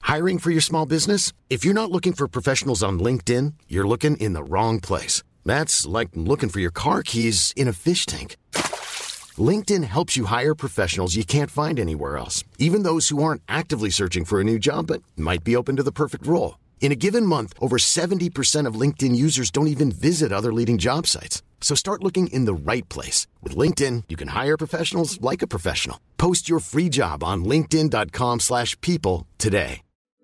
Hiring for your small business? If you're not looking for professionals on LinkedIn, you're looking in the wrong place. That's like looking for your car keys in a fish tank. LinkedIn helps you hire professionals you can't find anywhere else, even those who aren't actively searching for a new job but might be open to the perfect role. In a given month, over 70% of LinkedIn users don't even visit other leading job sites. So start looking in the right place. With LinkedIn, you can hire professionals like a professional. Post your free job on linkedin.com/people today.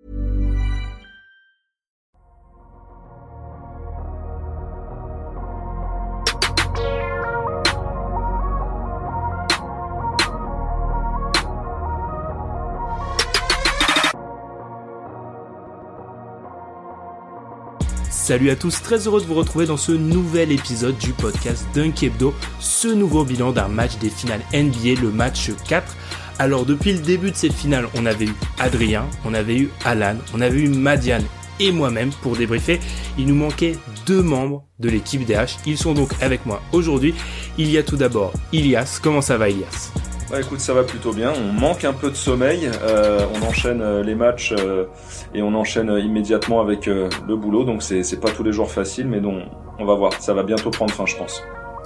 Salut à tous, très heureux de vous retrouver dans ce nouvel épisode du podcast Dunk Hebdo, ce nouveau bilan d'un match des finales NBA, le match 4. Alors depuis le début de cette finale, on avait eu Adrien, on avait eu Alan, on avait eu Madiane et moi-même pour débriefer. Il nous manquait 2 membres de l'équipe DH, ils sont donc avec moi aujourd'hui. Il y a tout d'abord Ilias, comment ça va Ilias ? Bah écoute, ça va plutôt bien, on manque un peu de sommeil, on enchaîne les matchs et on enchaîne immédiatement avec le boulot, donc c'est pas tous les jours facile, mais donc on va voir, ça va bientôt prendre fin je pense.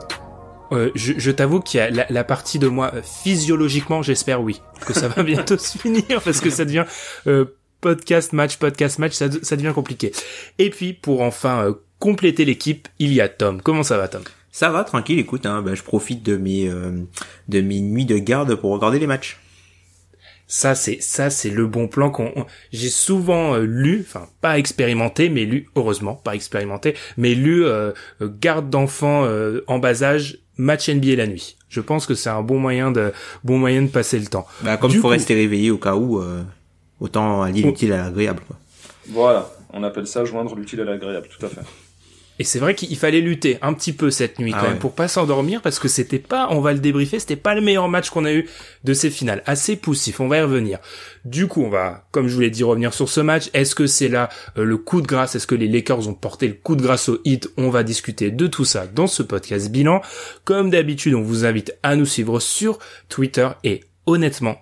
Je t'avoue qu'il y a la partie de moi, physiologiquement j'espère oui, que ça va bientôt se finir, parce que ça devient podcast match, ça devient compliqué. Et puis pour enfin compléter l'équipe, il y a Tom, comment ça va Tom ? Ça va, tranquille, écoute, je profite de mes nuits de garde pour regarder les matchs. Ça c'est le bon plan j'ai souvent lu, enfin pas expérimenté mais lu, heureusement pas expérimenté, mais lu garde d'enfants en bas âge, match NBA la nuit. Je pense que c'est un bon moyen de passer le temps. Bah comme il faut rester réveillé au cas où, autant allier l'utile à l'agréable quoi. Voilà, on appelle ça joindre l'utile à l'agréable, tout à fait. Et c'est vrai qu'il fallait lutter un petit peu cette nuit quand même pour pas s'endormir, parce que c'était pas, on va le débriefer, c'était pas le meilleur match qu'on a eu de ces finales. Assez poussif, on va y revenir. Du coup, on va, comme je vous l'ai dit, revenir sur ce match. Est-ce que c'est là le coup de grâce? Est-ce que les Lakers ont porté le coup de grâce au Heat? On va discuter de tout ça dans ce podcast bilan. Comme d'habitude, on vous invite à nous suivre sur Twitter et honnêtement,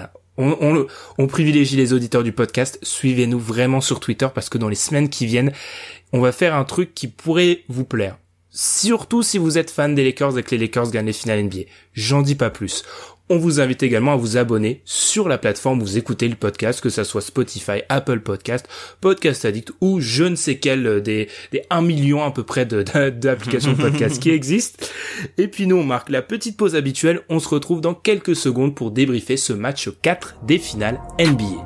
on privilégie les auditeurs du podcast. Suivez-nous vraiment sur Twitter parce que dans les semaines qui viennent, on va faire un truc qui pourrait vous plaire. Surtout si vous êtes fan des Lakers et que les Lakers gagnent les finales NBA. J'en dis pas plus. On vous invite également à vous abonner sur la plateforme où vous écoutez le podcast, que ça soit Spotify, Apple Podcast, Podcast Addict ou je ne sais quel des 1 million à peu près d'applications de podcast qui existent. Et puis nous, on marque la petite pause habituelle. On se retrouve dans quelques secondes pour débriefer ce match 4 des finales NBA.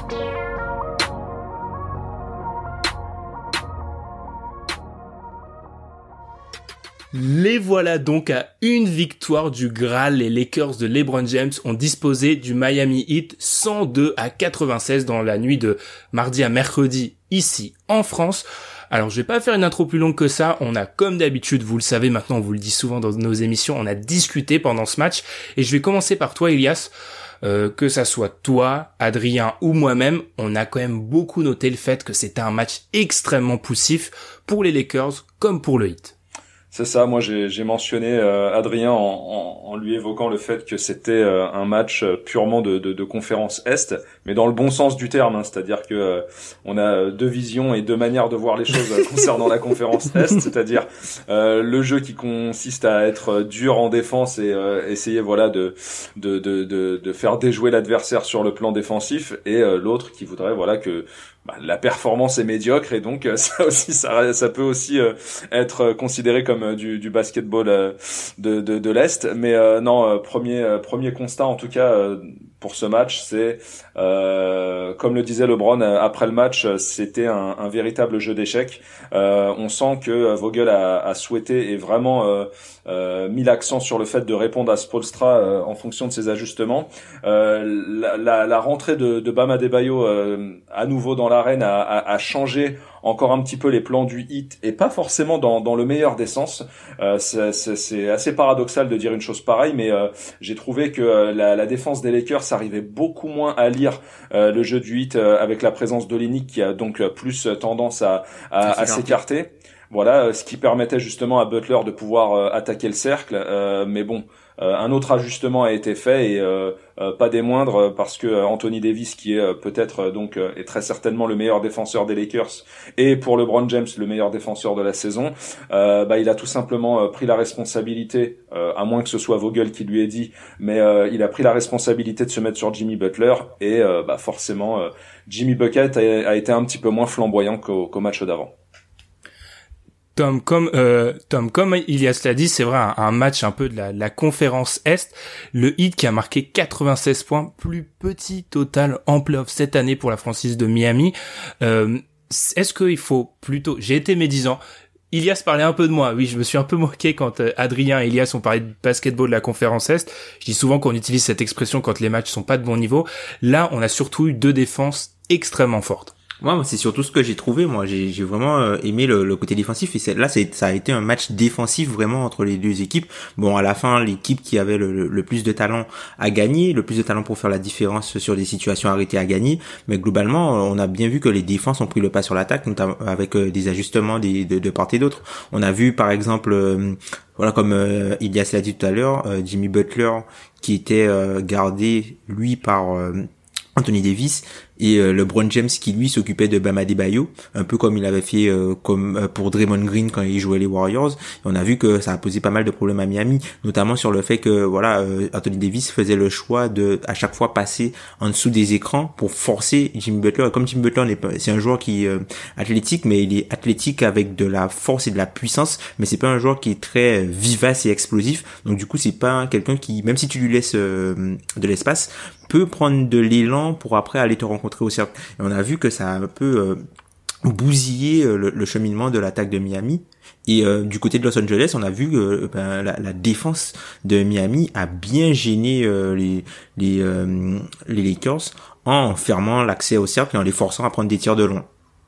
Les voilà donc à une victoire du Graal. Les Lakers de LeBron James ont disposé du Miami Heat 102-96 dans la nuit de mardi à mercredi ici en France. Alors je vais pas faire une intro plus longue que ça, on a comme d'habitude, vous le savez maintenant, on vous le dit souvent dans nos émissions, on a discuté pendant ce match et je vais commencer par toi Ilias. Que ça soit toi, Adrien ou moi-même, on a quand même beaucoup noté le fait que c'était un match extrêmement poussif pour les Lakers comme pour le Heat. C'est ça, moi j'ai mentionné Adrien en lui évoquant le fait que c'était un match purement de conférence Est, mais dans le bon sens du terme, c'est-à-dire que on a 2 visions et 2 manières de voir les choses concernant la conférence Est, c'est-à-dire le jeu qui consiste à être dur en défense et essayer de faire déjouer l'adversaire sur le plan défensif, et l'autre qui voudrait que la performance est médiocre, et donc ça peut aussi être considéré comme du basketball de l'Est, mais premier constat en tout cas pour ce match, c'est comme le disait LeBron après le match, c'était un véritable jeu d'échecs. On sent que Vogel a souhaité et vraiment mis l'accent sur le fait de répondre à Spoelstra en fonction de ses ajustements. La rentrée de Bam Adebayo à nouveau dans l'arène a changé encore un petit peu les plans du Heat, et pas forcément dans le meilleur des sens. C'est assez paradoxal de dire une chose pareille, mais j'ai trouvé que la défense des Lakers arrivait beaucoup moins à lire le jeu du Heat avec la présence d'Olynyk qui a donc plus tendance à s'écarter. Voilà, ce qui permettait justement à Butler de pouvoir attaquer le cercle. Mais bon, Un autre ajustement a été fait et pas des moindres, parce que Anthony Davis, qui est peut-être donc est très certainement le meilleur défenseur des Lakers et pour LeBron James le meilleur défenseur de la saison, il a tout simplement pris la responsabilité, à moins que ce soit Vogel qui lui ait dit, mais il a pris la responsabilité de se mettre sur Jimmy Butler et forcément Jimmy Bucket a été un petit peu moins flamboyant qu'au match d'avant. Tom, comme Ilias l'a dit, c'est vrai, un match un peu de la conférence Est. Le Heat qui a marqué 96 points, plus petit total en playoff cette année pour la franchise de Miami. Est-ce qu'il faut plutôt... J'ai été médisant. Ilias parlait un peu de moi. Oui, je me suis un peu moqué quand Adrien et Ilias ont parlé de basketball de la conférence Est. Je dis souvent qu'on utilise cette expression quand les matchs sont pas de bon niveau. Là, on a surtout eu 2 défenses extrêmement fortes. Moi, c'est surtout ce que j'ai trouvé. Moi, j'ai vraiment aimé le côté défensif. Et ça a été un match défensif vraiment entre les deux équipes. Bon, à la fin, l'équipe qui avait le plus de talent a gagné, le plus de talent pour faire la différence sur des situations arrêtées a gagné. Mais globalement, on a bien vu que les défenses ont pris le pas sur l'attaque, notamment avec des ajustements de part et d'autre. On a vu, par exemple, comme Ilias l'a dit tout à l'heure, Jimmy Butler qui était gardé lui par Anthony Davis, et LeBron James qui lui s'occupait de Bam Adebayo, un peu comme il avait fait pour Draymond Green quand il jouait les Warriors. Et on a vu que ça a posé pas mal de problèmes à Miami, notamment sur le fait que Anthony Davis faisait le choix de à chaque fois passer en dessous des écrans pour forcer Jimmy Butler. Et comme Jimmy Butler c'est un joueur qui est athlétique, mais il est athlétique avec de la force et de la puissance, mais c'est pas un joueur qui est très vivace et explosif. Donc du coup, c'est pas quelqu'un qui, même si tu lui laisses de l'espace, peut prendre de l'élan pour après aller te rencontrer au cercle. Et on a vu que ça a un peu bousillé le cheminement de l'attaque de Miami. Et du côté de Los Angeles, on a vu que la défense de Miami a bien gêné les Lakers en fermant l'accès au cercle et en les forçant à prendre des tirs de loin.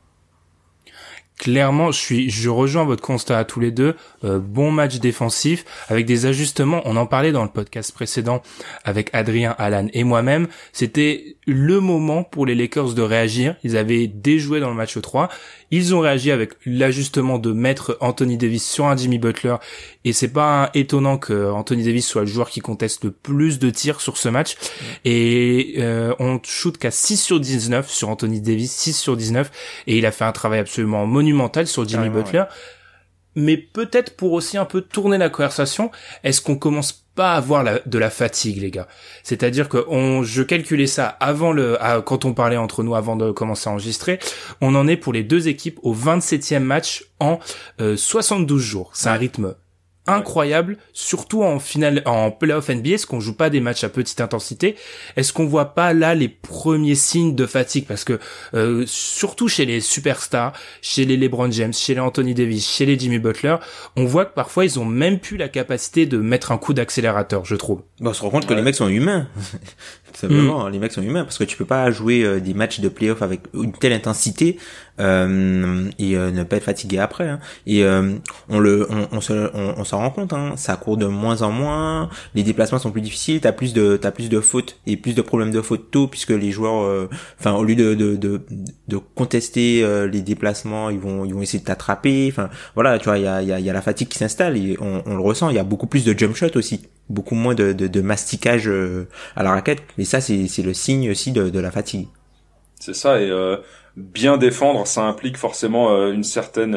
Clairement, je rejoins votre constat à tous les deux. Bon match défensif avec des ajustements. On en parlait dans le podcast précédent avec Adrien, Alan et moi-même. C'était le moment pour les Lakers de réagir. Ils avaient déjoué dans le match 3. Ils ont réagi avec l'ajustement de mettre Anthony Davis sur un Jimmy Butler. Et c'est pas étonnant que Anthony Davis soit le joueur qui conteste le plus de tirs sur ce match. Et on shoot qu'à 6 sur 19 sur Anthony Davis, 6 sur 19. Et il a fait un travail absolument monumental sur Jimmy Butler. Ouais. Mais peut-être pour aussi un peu tourner la conversation, est-ce qu'on commence pas à avoir de la fatigue, les gars? C'est-à-dire que je calculais ça avant quand on parlait entre nous avant de commencer à enregistrer, on en est pour les deux équipes au 27e match en 72 jours. C'est un rythme incroyable, surtout en finale, en playoff NBA, est-ce qu'on joue pas des matchs à petite intensité? Est-ce qu'on voit pas là les premiers signes de fatigue? Parce que surtout chez les superstars, chez les LeBron James, chez les Anthony Davis, chez les Jimmy Butler, on voit que parfois ils ont même plus la capacité de mettre un coup d'accélérateur, je trouve. On se rend compte que les mecs sont humains. Simplement, les mecs sont humains parce que tu peux pas jouer des matchs de playoff avec une telle intensité et ne pas être fatigué après. Hein. Et on s'en rend compte. Hein. Ça court de moins en moins. Les déplacements sont plus difficiles. T'as plus de fautes et plus de problèmes de fautes tôt puisque les joueurs, au lieu de contester les déplacements, ils vont essayer de t'attraper. Enfin, voilà, tu vois, il y a la fatigue qui s'installe et on le ressent. Il y a beaucoup plus de jump shot aussi. Beaucoup moins de masticage à la raquette, mais ça c'est le signe aussi de la fatigue. C'est ça, et bien défendre, ça implique forcément une certaine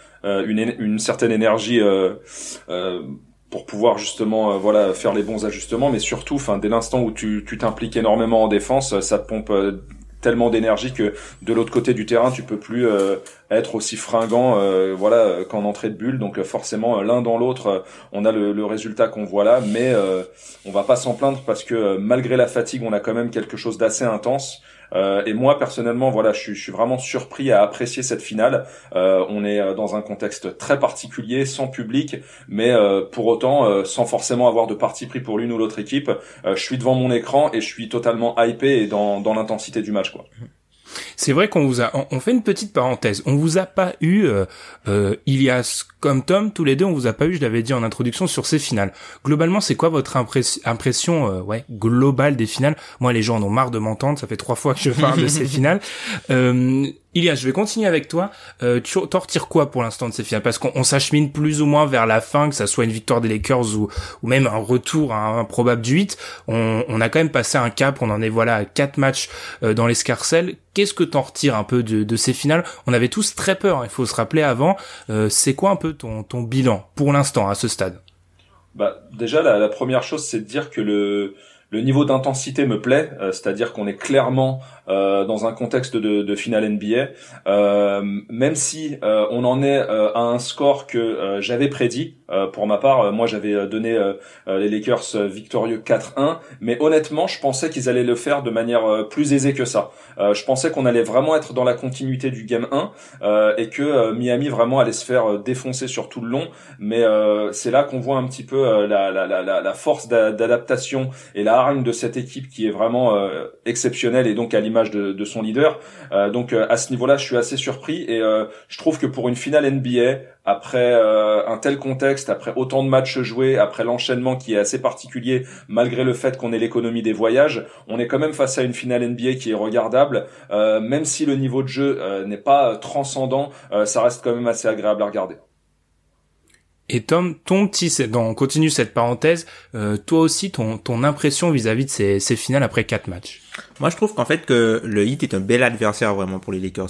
énergie pour pouvoir justement faire les bons ajustements, mais surtout dès l'instant où tu t'impliques énormément en défense, ça te pompe tellement d'énergie que de l'autre côté du terrain tu peux plus être aussi fringant qu'en entrée de bulle. Donc forcément l'un dans l'autre on a le résultat qu'on voit là, mais on va pas s'en plaindre parce que malgré la fatigue on a quand même quelque chose d'assez intense. Et moi personnellement je suis vraiment surpris à apprécier cette finale. On est dans un contexte très particulier, sans public, mais pour autant sans forcément avoir de parti pris pour l'une ou l'autre équipe. Je suis devant mon écran et je suis totalement hypé et dans l'intensité du match, quoi. C'est vrai qu'on on fait une petite parenthèse. On vous a pas eu, Ilias comme Tom, tous les deux, on vous a pas eu, je l'avais dit en introduction, sur ces finales. Globalement, c'est quoi votre impression globale des finales? Moi, les gens en ont marre de m'entendre, ça fait 3 fois que je parle de ces finales. Ilias, je vais continuer avec toi. T'en retires quoi pour l'instant de ces finales? Parce qu'on s'achemine plus ou moins vers la fin, que ça soit une victoire des Lakers ou même un retour improbable du 8. On a quand même passé un cap, on en est à 4 matchs dans l'escarcelle. Qu'est-ce que t'en retires un peu de ces finales? On avait tous très peur, il faut se rappeler avant. C'est quoi un peu ton bilan pour l'instant à ce stade? Déjà la première chose, c'est de dire que le niveau d'intensité me plaît, c'est-à-dire qu'on est clairement dans un contexte de finale NBA, même si on en est à un score que j'avais prédit. Pour ma part, moi j'avais donné les Lakers victorieux 4-1, mais honnêtement je pensais qu'ils allaient le faire de manière plus aisée que ça. Je pensais qu'on allait vraiment être dans la continuité du game 1 et que Miami vraiment allait se faire défoncer sur tout le long, mais c'est là qu'on voit un petit peu la force d'adaptation et la hargne de cette équipe qui est vraiment exceptionnelle, et donc à l'image de son leader. Donc à ce niveau-là, je suis assez surpris, et je trouve que pour une finale NBA, après un tel contexte, après autant de matchs joués, après l'enchaînement qui est assez particulier, malgré le fait qu'on ait l'économie des voyages, on est quand même face à une finale NBA qui est regardable, même si le niveau de jeu n'est pas transcendant, ça reste quand même assez agréable à regarder. Et Tom, on continue cette parenthèse, toi aussi, ton impression vis-à-vis de ces finales après 4 matchs. Moi, je trouve qu'en fait que le Heat est un bel adversaire vraiment pour les Lakers.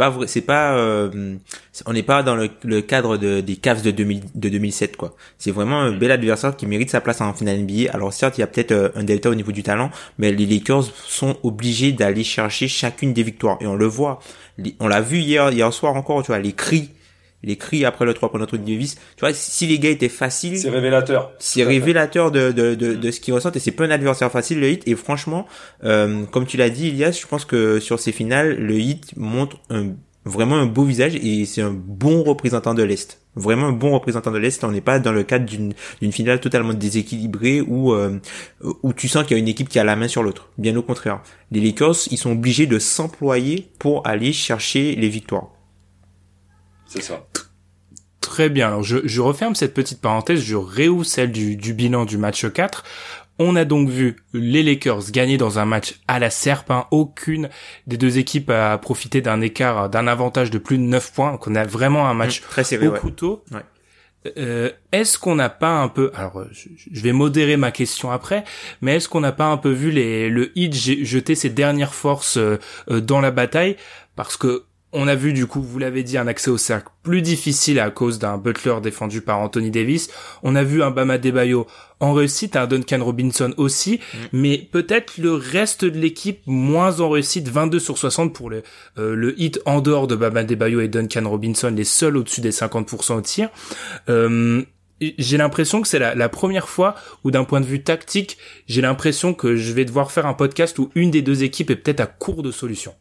On n'est pas dans le cadre des Cavs de 2007 quoi. C'est vraiment un bel adversaire qui mérite sa place en finale NBA. Alors certes, il y a peut-être un delta au niveau du talent, mais les Lakers sont obligés d'aller chercher chacune des victoires, et on le voit. On l'a vu hier soir encore, tu vois, les cris après le 3 pour notre Davis. Tu vois, si les gars étaient faciles. C'est révélateur. C'est révélateur de ce qu'ils ressentent, et c'est pas un adversaire facile, le Heat. Et franchement, comme tu l'as dit, Ilias, je pense que sur ces finales, le Heat montre vraiment un beau visage, et c'est un bon représentant de l'Est. Vraiment un bon représentant de l'Est. On n'est pas dans le cadre d'une finale totalement déséquilibrée où tu sens qu'il y a une équipe qui a la main sur l'autre. Bien au contraire. Les Lakers, ils sont obligés de s'employer pour aller chercher les victoires. C'est ça. Très bien. Alors, je referme cette petite parenthèse, je réouvre celle du bilan du match 4. On a donc vu les Lakers gagner dans un match à la serpe, hein. Aucune des deux équipes a profité d'un avantage de plus de 9 points. Donc on a vraiment un match très serré, au couteau. Ouais. Est-ce qu'on n'a pas un peu, alors je vais modérer ma question après, mais est-ce qu'on n'a pas un peu vu le Heat jeter ses dernières forces dans la bataille, parce que on a vu, du coup, vous l'avez dit, un accès au cercle plus difficile à cause d'un Butler défendu par Anthony Davis. On a vu un Bam Adebayo en réussite, un Duncan Robinson aussi, mais peut-être le reste de l'équipe moins en réussite, 22/60 pour le Heat en dehors de Bam Adebayo et Duncan Robinson, les seuls au-dessus des 50% au tir. J'ai l'impression que c'est la première fois où, d'un point de vue tactique, j'ai l'impression que je vais devoir faire un podcast où une des deux équipes est peut-être à court de solutions.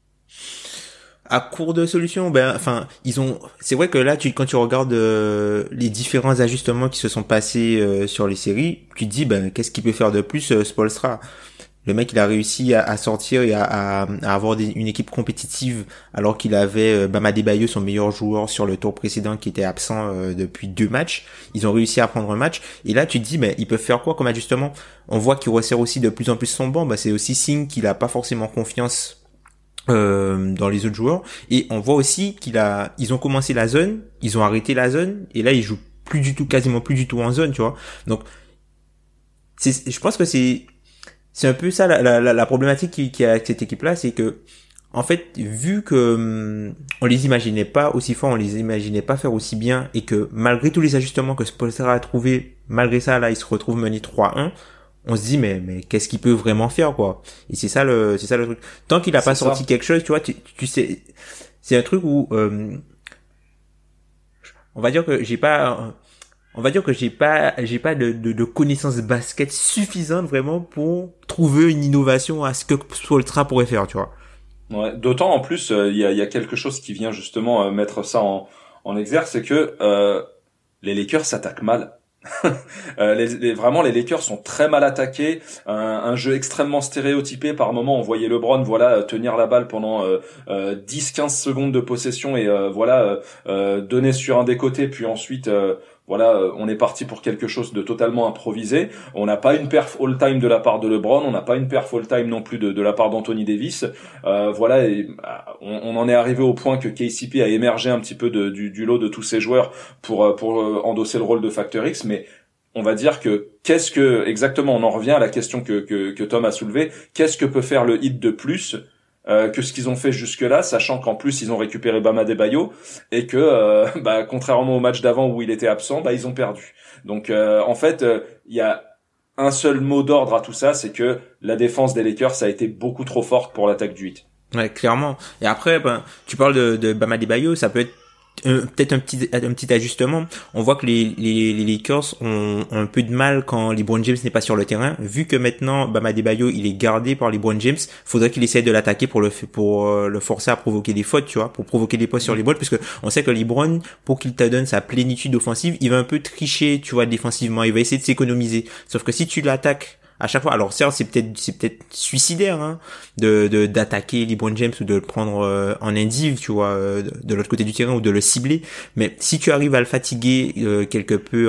À court de solutions, c'est vrai que là, quand tu regardes les différents ajustements qui se sont passés sur les séries, tu te dis, qu'est-ce qu'il peut faire de plus, Spoelstra? Le mec, il a réussi à sortir et à avoir une équipe compétitive, alors qu'il avait Bam Adebayo, son meilleur joueur sur le tour précédent, qui était absent depuis 2 matchs. Ils ont réussi à prendre un match, et là tu te dis, ils peuvent faire quoi comme ajustement? On voit qu'il resserre aussi de plus en plus son banc. C'est aussi signe qu'il a pas forcément confiance dans les autres joueurs, et on voit aussi ils ont commencé la zone, ils ont arrêté la zone, et là ils jouent quasiment plus du tout en zone, tu vois. Donc je pense que c'est un peu ça la problématique qui a avec cette équipe-là, c'est que en fait, vu que on les imaginait pas aussi forts, on les imaginait pas faire aussi bien, et que malgré tous les ajustements que Spoelstra a trouvé, malgré ça là ils se retrouvent menés 3-1. On se dit mais qu'est-ce qu'il peut vraiment faire, quoi. Et c'est ça le truc. Tant qu'il a pas sorti quelque chose, tu vois, tu sais, c'est un truc où on va dire que j'ai pas de connaissances basket suffisantes vraiment pour trouver une innovation à ce que Spoelstra pourrait faire, tu vois. Ouais, d'autant en plus il y a quelque chose qui vient justement mettre ça en exergue, c'est que les Lakers s'attaquent mal. Vraiment les Lakers sont très mal attaqués, un jeu extrêmement stéréotypé. Par moment on voyait LeBron tenir la balle pendant 10-15 secondes de possession, et donner sur un des côtés, puis ensuite voilà, on est parti pour quelque chose de totalement improvisé. On n'a pas une perf all-time de la part de LeBron, on n'a pas une perf all-time non plus de la part d'Anthony Davis. Voilà, et on en est arrivé au point que KCP a émergé un petit peu du lot de tous ces joueurs pour endosser le rôle de Factor X, mais on va dire que exactement, on en revient à la question que Tom a soulevée, qu'est-ce que peut faire le Heat de plus que ce qu'ils ont fait jusque-là, sachant qu'en plus ils ont récupéré Bam Adebayo et que contrairement au match d'avant où il était absent, ils ont perdu. Donc en fait, il y a un seul mot d'ordre à tout ça, c'est que la défense des Lakers a été beaucoup trop forte pour l'attaque du Heat. Ouais, clairement. Et après, tu parles de Bam Adebayo, ça peut être peut-être un petit ajustement. On voit que les Lakers ont un peu de mal quand LeBron James n'est pas sur le terrain. Vu que maintenant Bam Adebayo il est gardé par LeBron James, faudrait qu'il essaye de l'attaquer pour le forcer à provoquer des fautes, tu vois, pour provoquer des postes sur LeBron, parce que on sait que LeBron, pour qu'il te donne sa plénitude offensive, il va un peu tricher, tu vois, défensivement. Il va essayer de s'économiser. Sauf que si tu l'attaques à chaque fois, alors certes c'est peut-être suicidaire hein, d'attaquer LeBron James ou de le prendre en indiv, tu vois, de l'autre côté du terrain, ou de le cibler, mais si tu arrives à le fatiguer quelque peu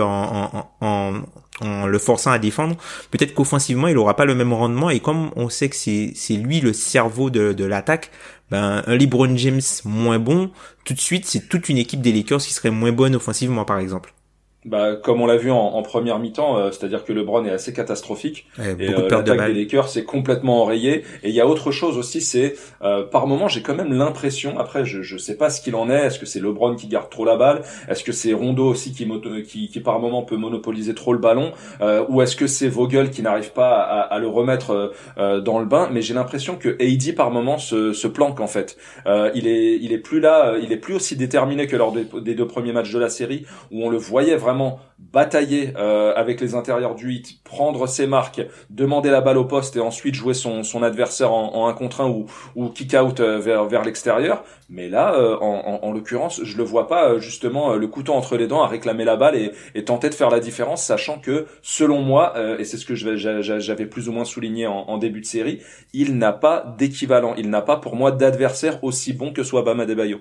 en le forçant à défendre, peut-être qu'offensivement il aura pas le même rendement, et comme on sait que c'est lui le cerveau de l'attaque, un LeBron James moins bon, tout de suite c'est toute une équipe des Lakers qui serait moins bonne offensivement par exemple. Comme on l'a vu en première mi-temps, c'est-à-dire que LeBron est assez catastrophique, et l'attaque des Lakers est complètement enrayée. Et il y a autre chose aussi, c'est par moment j'ai quand même l'impression, après je sais pas ce qu'il en est ce que c'est LeBron qui garde trop la balle, est-ce que c'est Rondo aussi qui par moment peut monopoliser trop le ballon, ou est-ce que c'est Vogel qui n'arrive pas à le remettre dans le bain, mais j'ai l'impression que AD par moment se planque en fait. Il est plus là, il est plus aussi déterminé que lors des 2 premiers matchs de la série où on le voyait vraiment batailler avec les intérieurs du Heat, prendre ses marques, demander la balle au poste et ensuite jouer son adversaire en 1 contre 1 ou kick out vers l'extérieur. Mais là, en l'occurrence, je le vois pas justement le couteau entre les dents à réclamer la balle et tenter de faire la différence, sachant que selon moi, et c'est ce que j'avais plus ou moins souligné en début de série, il n'a pas d'équivalent, il n'a pas pour moi d'adversaire aussi bon que soit Bam Adebayo.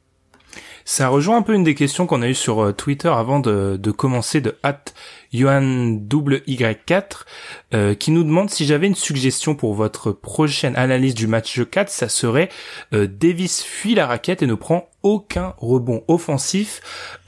Ça rejoint un peu une des questions qu'on a eues sur Twitter avant de commencer, de @YohanWY4 qui nous demande si j'avais une suggestion pour votre prochaine analyse du match 4, ça serait Davis fuit la raquette et ne prend aucun rebond offensif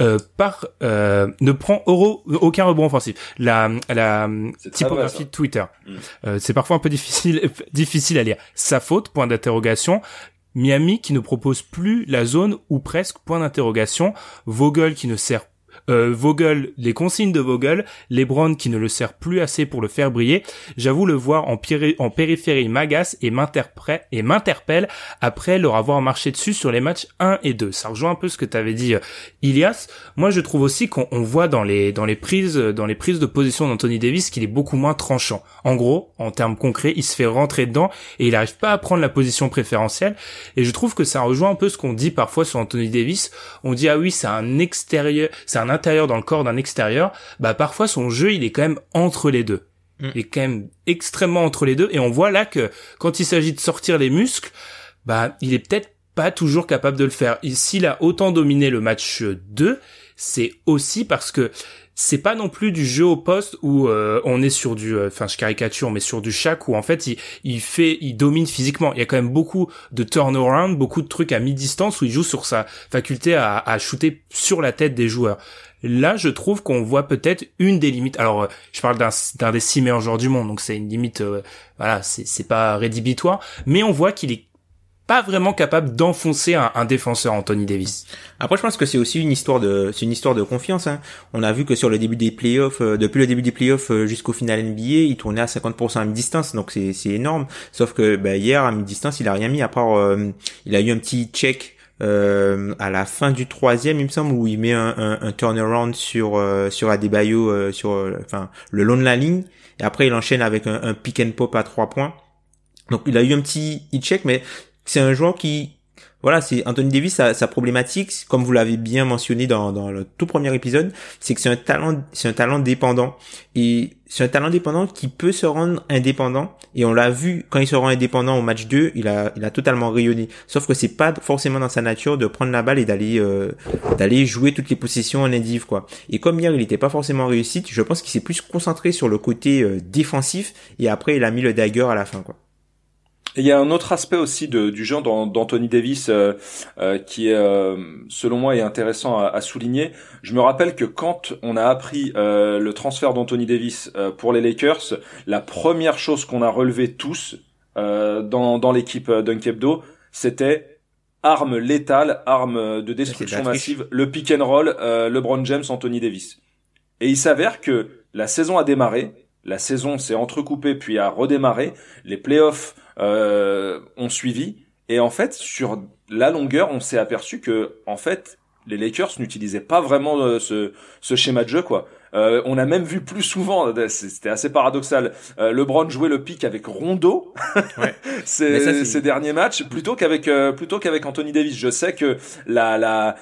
ne prend aucun rebond offensif. La typographie de Twitter. C'est parfois un peu difficile à lire. Sa faute, point d'interrogation. Miami qui ne propose plus la zone ou presque, point d'interrogation. Vogel qui ne sert les consignes de Vogel, LeBron qui ne le sert plus assez pour le faire briller. J'avoue le voir en périphérie m'agace et m'interpelle après leur avoir marché dessus sur les matchs 1 et 2. Ça rejoint un peu ce que t'avais dit, Ilias. Moi, je trouve aussi qu'on voit dans les prises de position d'Anthony Davis qu'il est beaucoup moins tranchant. En gros, en termes concrets, il se fait rentrer dedans et il arrive pas à prendre la position préférentielle. Et je trouve que ça rejoint un peu ce qu'on dit parfois sur Anthony Davis. On dit, ah oui, c'est un intérieur dans le corps d'un extérieur. Parfois son jeu il est quand même entre les deux. Il est quand même extrêmement entre les deux, et on voit là que quand il s'agit de sortir les muscles, il est peut-être pas toujours capable de le faire. Et s'il a autant dominé le match 2, c'est aussi parce que c'est pas non plus du jeu au poste où on est sur du je caricature, mais sur du Shaq où en fait il domine physiquement. Il y a quand même beaucoup de turnaround, beaucoup de trucs à mi-distance où il joue sur sa faculté à shooter sur la tête des joueurs. Là, je trouve qu'on voit peut-être une des limites. Alors, je parle d'un des 6 meilleurs joueurs du monde, donc c'est une limite, c'est pas rédhibitoire, mais on voit qu'il est pas vraiment capable d'enfoncer un défenseur, Anthony Davis. Après, je pense que c'est aussi une histoire de confiance, hein. On a vu que sur le début des playoffs, depuis le début des playoffs jusqu'au final NBA, il tournait à 50% à mi-distance, donc c'est énorme. Sauf que, hier, à mi-distance, il a rien mis, à part, il a eu un petit check, à la fin du 3e, il me semble, où il met un turnaround sur Adebayo, le long de la ligne, et après il enchaîne avec un pick and pop à 3 points. Donc il a eu un petit check, mais c'est un joueur qui voilà, c'est Anthony Davis, sa problématique, comme vous l'avez bien mentionné dans le tout premier épisode, c'est que c'est un talent dépendant. Et c'est un talent dépendant qui peut se rendre indépendant. Et on l'a vu, quand il se rend indépendant au match 2, il a totalement rayonné. Sauf que c'est pas forcément dans sa nature de prendre la balle et d'aller jouer toutes les possessions en indiv, quoi. Et comme hier, il était pas forcément réussi, je pense qu'il s'est plus concentré sur le côté défensif, et après, il a mis le dagger à la fin, quoi. Et il y a un autre aspect aussi du jeu d'Anthony Davis qui est, selon moi, est intéressant à souligner. Je me rappelle que quand on a appris le transfert d'Anthony Davis pour les Lakers, la première chose qu'on a relevée tous dans l'équipe Dunk Hebdo, c'était arme létale, arme de destruction massive, le pick and roll, LeBron James, Anthony Davis. Et il s'avère que la saison a démarré, la saison s'est entrecoupée puis a redémarré, les playoffs ont suivi, et en fait sur la longueur on s'est aperçu que en fait les Lakers n'utilisaient pas vraiment ce schéma de jeu, quoi. On a même vu plus souvent, c'était assez paradoxal, LeBron jouer le pick avec Rondo ouais. ces derniers matchs plutôt qu'avec Anthony Davis. Je sais que la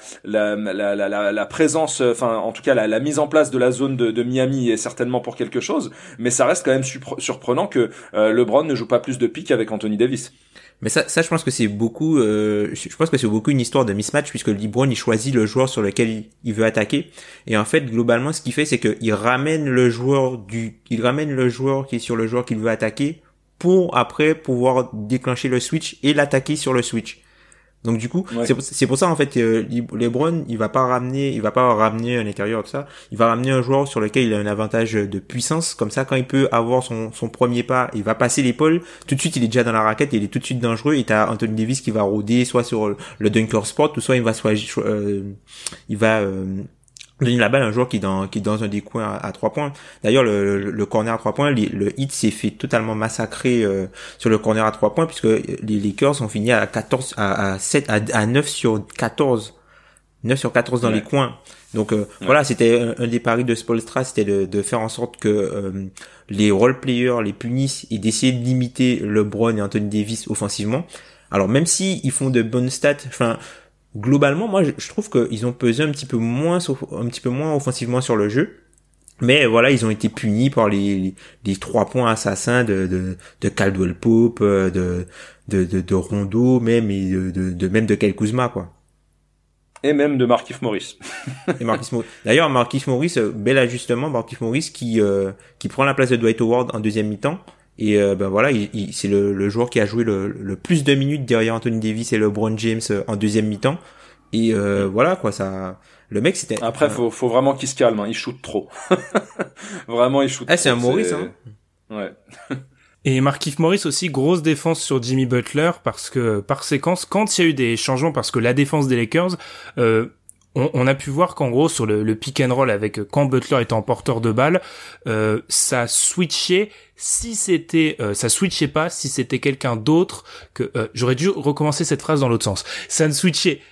présence, enfin en tout cas la mise en place de la zone de Miami est certainement pour quelque chose, mais ça reste quand même surprenant que LeBron ne joue pas plus de pick avec Anthony Davis. Mais ça, je pense que c'est beaucoup, une histoire de mismatch, puisque LeBron, il choisit le joueur sur lequel il veut attaquer. Et en fait, globalement, ce qu'il fait, c'est qu'il ramène le joueur qui est sur le joueur qu'il veut attaquer pour après pouvoir déclencher le switch et l'attaquer sur le switch. Donc du coup, ouais. c'est pour ça en fait LeBron, il va pas ramener un intérieur, tout ça. Il va ramener un joueur sur lequel il a un avantage de puissance, comme ça quand il peut avoir son premier pas, il va passer l'épaule, tout de suite il est déjà dans la raquette, il est tout de suite dangereux, et t'as Anthony Davis qui va rôder soit sur le dunker spot, ou soit il va donner la balle à un joueur qui est dans un des coins à 3 points. D'ailleurs, le corner à 3 points, le Heat s'est fait totalement massacrer sur le corner à 3 points, puisque les Lakers ont fini à 9 sur 14. 9 sur 14 dans les coins. Donc voilà, c'était un des paris de Spoelstra, c'était de faire en sorte que les role players les punissent et d'essayer de limiter LeBron et Anthony Davis offensivement. Alors même si ils font de bonnes stats, enfin globalement, moi, je trouve qu'ils ont pesé un petit peu moins offensivement sur le jeu. Mais voilà, ils ont été punis par les 3 points assassins de Caldwell Pope, de Rondo, même, et même de Kyle Kuzma, quoi. Et même de Markieff Morris. D'ailleurs, Markieff Morris, bel ajustement, Markieff Morris qui prend la place de Dwight Howard en deuxième mi-temps. Et ben voilà, c'est le joueur qui a joué le plus de minutes derrière Anthony Davis et LeBron James en deuxième mi-temps. Et voilà quoi, ça, le mec c'était. Après, faut vraiment qu'il se calme, hein. Il shoot trop. Vraiment, il shoot. Ah, c'est un Morris, hein. Ouais. Et Markieff Morris aussi, grosse défense sur Jimmy Butler, parce que par séquence, quand il y a eu des changements, parce que la défense des Lakers, on a pu voir qu'en gros sur le pick and roll avec quand Butler était en porteur de balle, ça switchait ça switchait pas si c'était quelqu'un d'autre que j'aurais dû recommencer cette phrase dans l'autre sens. Ça switchait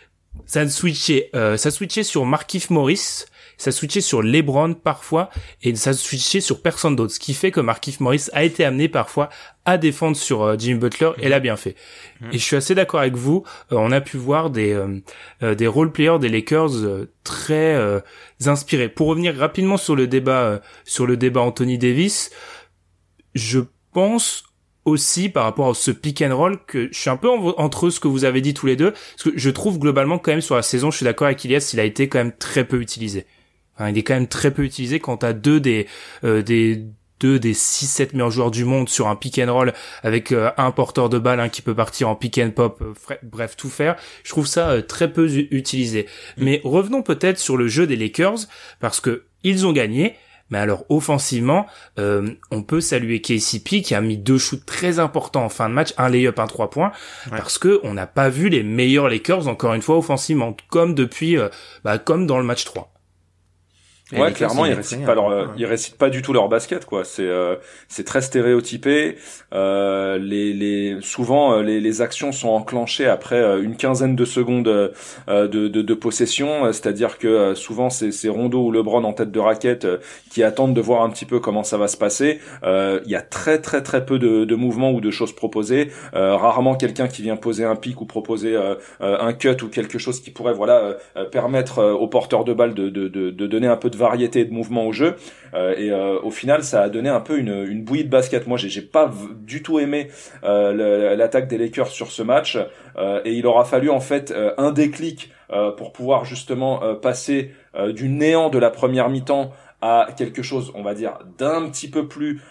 sur Markieff Morris, ça switchait sur LeBron parfois, et ça switchait sur personne d'autre, ce qui fait que Markieff Morris a été amené parfois à défendre sur Jimmy Butler, et l'a bien fait. Et je suis assez d'accord avec vous, on a pu voir des role players des Lakers très inspirés. Pour revenir rapidement sur le débat Anthony Davis, je pense aussi par rapport à ce pick and roll que je suis un peu entre ce que vous avez dit tous les deux, parce que je trouve globalement quand même sur la saison, je suis d'accord avec Ilias, il a été quand même très peu utilisé. Enfin, il est quand même très peu utilisé quand t'as deux des 6-7 meilleurs joueurs du monde sur un pick and roll avec un porteur de balle, qui peut partir en pick and pop, bref, tout faire. Je trouve ça très peu utilisé. Mais revenons peut-être sur le jeu des Lakers, parce que ils ont gagné. Mais alors offensivement, on peut saluer KCP qui a mis 2 shoots très importants en fin de match, un lay-up, un 3 points, parce que on n'a pas vu les meilleurs Lakers encore une fois offensivement, comme depuis, comme dans le match 3. Ouais, clairement, ils récitent pas du tout leur basket, quoi. C'est très stéréotypé. Souvent, les actions sont enclenchées après une quinzaine de secondes de possession. C'est-à-dire que souvent, c'est Rondo ou LeBron en tête de raquette qui attendent de voir un petit peu comment ça va se passer. Il y a très très très peu de mouvements ou de choses proposées. Rarement quelqu'un qui vient poser un pick ou proposer un cut ou quelque chose qui pourrait, permettre aux porteurs de balles de donner un peu de variété de mouvement au jeu, et au final ça a donné un peu une bouillie de basket. Moi j'ai pas du tout aimé l'attaque des Lakers sur ce match, et il aura fallu en fait un déclic pour pouvoir justement passer du néant de la première mi-temps à quelque chose, on va dire, d'un petit peu plus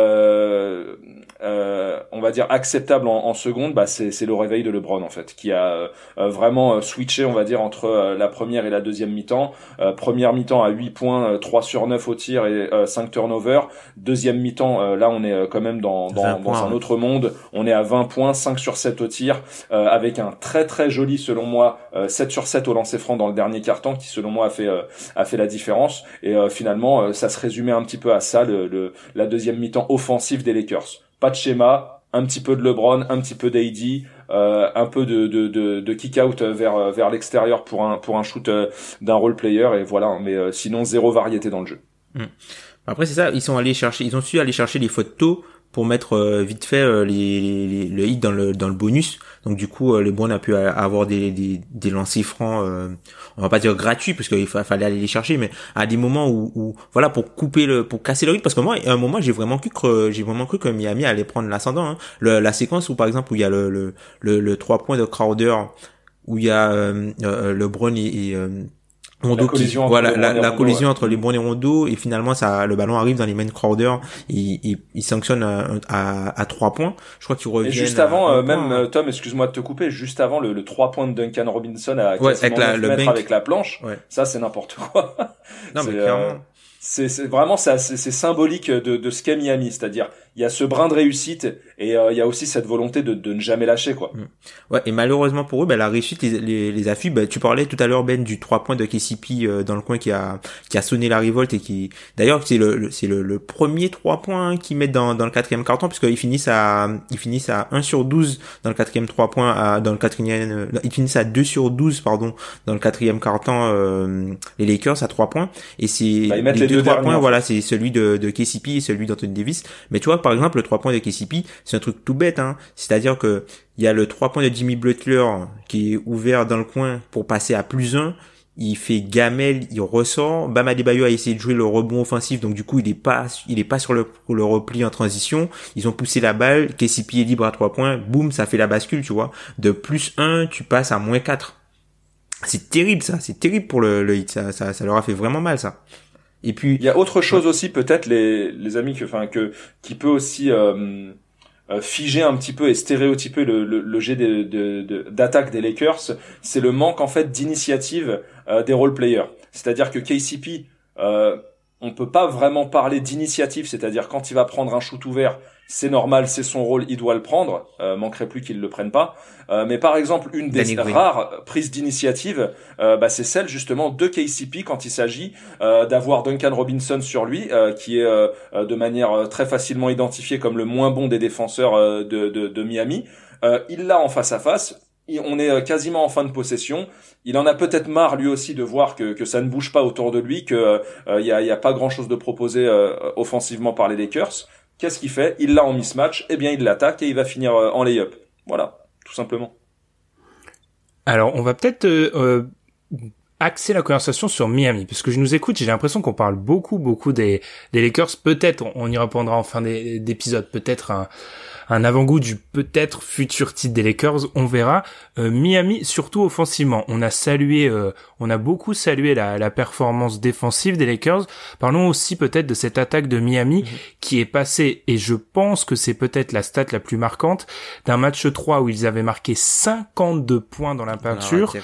on va dire acceptable en seconde. C'est le réveil de LeBron en fait qui a vraiment switché, on va dire, entre la première et la deuxième mi-temps. Première mi-temps à 8 points, 3 sur 9 au tir et 5 turnovers. Deuxième mi-temps, là on est quand même dans un autre monde. On est à 20 points, 5 sur 7 au tir, avec un très très joli, selon moi, 7 sur 7 au lancer franc dans le dernier quart-temps qui selon moi a fait la différence. Et finalement ça se résumait un petit peu à ça, la deuxième mi-temps offensive des Lakers. Pas de schéma, un petit peu de LeBron, un petit peu d'AD, un peu de kick-out vers l'extérieur pour un shoot d'un role player, et voilà. Mais sinon zéro variété dans le jeu. Après c'est ça, ils ont su aller chercher les fautes tôt pour mettre vite fait le hit dans le bonus. Donc du coup les Browns a pu avoir des lancers francs, on va pas dire gratuits parce qu'il fallait aller les chercher, mais à des moments où voilà, pour casser le rythme, parce que moi à un moment j'ai vraiment cru que Miami allait prendre l'ascendant, hein. La séquence où par exemple où il y a le 3 points de Crowder, où il y a LeBron et Rondo, la collision entre les Browns et Rondo, et finalement le ballon arrive dans les mains de Crowder, il sanctionne à 3 points. Je crois qu'il revient. Et juste avant, Tom, excuse-moi de te couper, juste avant le 3 points de Duncan Robinson à quasiment 9 mètres avec la planche, ça c'est n'importe quoi. Non mais clairement. C'est vraiment ça, c'est symbolique de ce qu'est Miami, c'est-à-dire il y a ce brin de réussite et il y a aussi cette volonté de ne jamais lâcher, quoi. Ouais, et malheureusement pour eux, la réussite les a fui. Tu parlais tout à l'heure, Ben, du 3 points de KCP dans le coin qui a sonné la révolte, et qui d'ailleurs c'est le premier 3 points qu'ils mettent dans le quatrième quart-temps, puisqu'ils finissent à 1 sur 12 dans le quatrième 3 points, ils finissent à 2 sur 12 dans le quatrième quart-temps, les Lakers à 3 points, et c'est les deux 3 points, voilà, c'est celui de KCP et celui d'Anthony Davis. Mais tu vois, par exemple, le 3 points de KCP, c'est un truc tout bête, hein. C'est-à-dire que il y a le 3 points de Jimmy Butler qui est ouvert dans le coin pour passer à +1. Il fait gamelle, il ressort. Bam Adebayo a essayé de jouer le rebond offensif, donc du coup, il est pas sur le repli en transition. Ils ont poussé la balle, KCP est libre à 3 points. Boum, ça fait la bascule, tu vois. De +1, tu passes à -4. C'est terrible, ça. C'est terrible pour le hit. Ça leur a fait vraiment mal, ça. Et puis il y a autre chose aussi, peut-être les amis, qui peut aussi figer un petit peu et stéréotyper le jet d'attaque des Lakers, c'est le manque en fait d'initiative des role players. C'est-à-dire que KCP, on peut pas vraiment parler d'initiative, c'est-à-dire quand il va prendre un shoot ouvert, c'est normal, c'est son rôle, il doit le prendre, manquerait plus qu'il le prenne pas. Mais par exemple, une des rares prises d'initiative, c'est celle justement de KCP quand il s'agit d'avoir Duncan Robinson sur lui, qui est de manière très facilement identifié comme le moins bon des défenseurs de Miami. Il l'a en face à face. On est quasiment en fin de possession. Il en a peut-être marre lui aussi de voir que ça ne bouge pas autour de lui, que y a pas grand-chose de proposé offensivement par les Lakers. Qu'est-ce qu'il fait? Il l'a en mismatch, eh bien il l'attaque et il va finir en lay-up. Voilà, tout simplement. Alors, on va peut-être axer la conversation sur Miami, parce que je nous écoute, j'ai l'impression qu'on parle beaucoup des Lakers. Peut-être, on y répondra en fin d'épisode, peut-être un avant-goût du peut-être futur titre des Lakers, on verra. Miami, surtout offensivement, on a beaucoup salué la performance défensive des Lakers. Parlons aussi peut-être de cette attaque de Miami qui est passée, et je pense que c'est peut-être la stat la plus marquante, d'un match 3 où ils avaient marqué 52 points dans la peinture,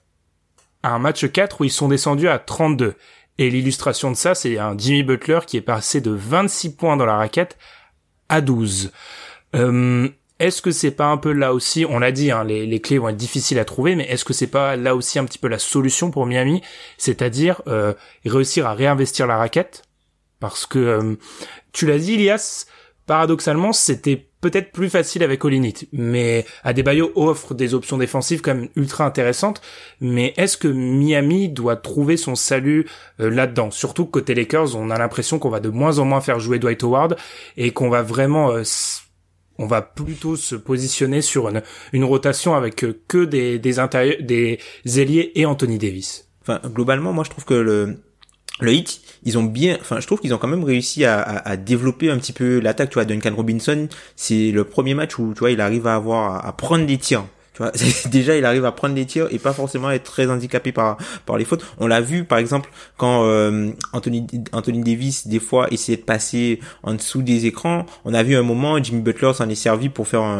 à un match 4 où ils sont descendus à 32. Et l'illustration de ça, c'est un Jimmy Butler qui est passé de 26 points dans la raquette à 12. est-ce que c'est pas un peu là aussi, on l'a dit, hein, les clés vont être difficiles à trouver, mais est-ce que c'est pas là aussi un petit peu la solution pour Miami, c'est-à-dire réussir à réinvestir la raquette, parce que tu l'as dit, Ilias, paradoxalement, c'était peut-être plus facile avec Olynyk, mais Adebayo offre des options défensives quand même ultra intéressantes, mais est-ce que Miami doit trouver son salut là-dedans? Surtout que côté Lakers, on a l'impression qu'on va de moins en moins faire jouer Dwight Howard et qu'on va vraiment on va plutôt se positionner sur une rotation avec que des intérieurs, des ailiers et Anthony Davis. Enfin, globalement, moi je trouve que le Heat, je trouve qu'ils ont quand même réussi à développer un petit peu l'attaque. Tu vois, Duncan Robinson, c'est le premier match où, tu vois, il arrive à prendre des tirs. Tu vois, déjà, il arrive à prendre des tirs et pas forcément être très handicapé par les fautes. On l'a vu, par exemple, quand Anthony Davis, des fois, essayait de passer en dessous des écrans. On a vu un moment, Jimmy Butler s'en est servi pour faire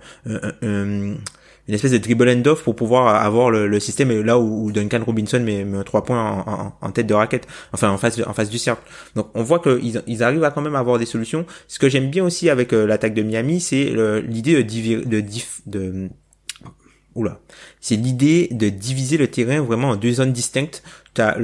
une espèce de dribble and off pour pouvoir avoir le système là où Duncan Robinson met 3 points en tête de raquette, enfin en face du cercle. Donc on voit que ils arrivent à quand même avoir des solutions. Ce que j'aime bien aussi avec l'attaque de Miami, c'est l'idée c'est l'idée de diviser le terrain vraiment en deux zones distinctes. T'as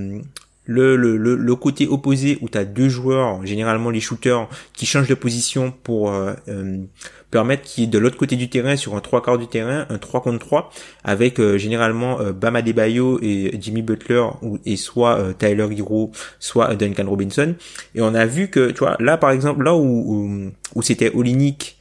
le côté opposé où t'as deux joueurs, généralement les shooters, qui changent de position pour permettre qu'il y ait de l'autre côté du terrain, sur un 3/4 du terrain, un 3 contre 3, avec généralement Bam Adebayo et Jimmy Butler, et soit Tyler Hero, soit Duncan Robinson. Et on a vu que, tu vois, là par exemple, là où c'était Olynyk,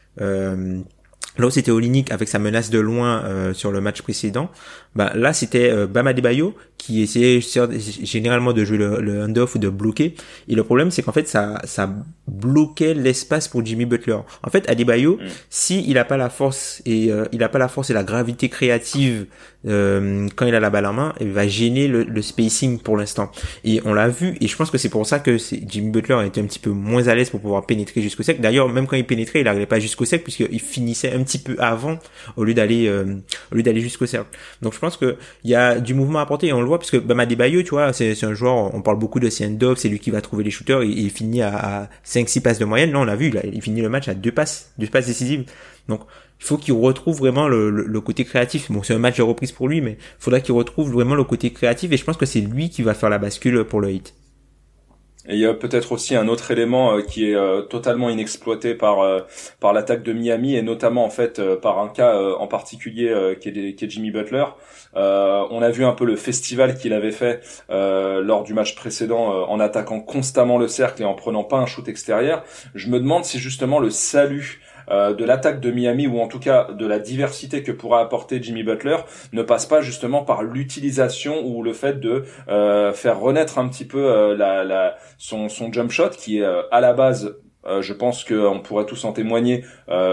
avec sa menace de loin sur le match précédent, bah là c'était Bam Adebayo qui essayait généralement de jouer le handoff ou de bloquer, et le problème c'est qu'en fait ça bloquait l'espace pour Jimmy Butler. En fait Adebayo, si il a pas la force et la gravité créative quand il a la balle en main, il va gêner le spacing pour l'instant. Et on l'a vu, et je pense que c'est pour ça que Jimmy Butler était un petit peu moins à l'aise pour pouvoir pénétrer jusqu'au cercle. D'ailleurs, même quand il pénétrait, il n'arrivait pas jusqu'au cercle puisqu'il finissait un petit peu avant au lieu d'aller jusqu'au cercle. Donc je pense que il y a du mouvement à apporter, et on le voit puisque Bam Adebayo, tu vois, c'est un joueur, on parle beaucoup de stand-up, c'est lui qui va trouver les shooters, et il finit à 5-6 passes de moyenne. Là, on l'a vu, il finit le match à 2 passes décisives. Donc il faut qu'il retrouve vraiment le côté créatif. Bon, c'est un match de reprise pour lui, mais il faudra qu'il retrouve vraiment le côté créatif, et je pense que c'est lui qui va faire la bascule pour le Heat. Et il y a peut-être aussi un autre élément qui est totalement inexploité par l'attaque de Miami, et notamment en fait par un cas en particulier qui est Jimmy Butler. On a vu un peu le festival qu'il avait fait lors du match précédent en attaquant constamment le cercle et en prenant pas un shoot extérieur. Je me demande si justement le salut de l'attaque de Miami, ou en tout cas de la diversité que pourra apporter Jimmy Butler, ne passe pas justement par l'utilisation ou le fait de faire renaître un petit peu son jump shot, qui est à la base, je pense qu'on pourrait tous en témoigner,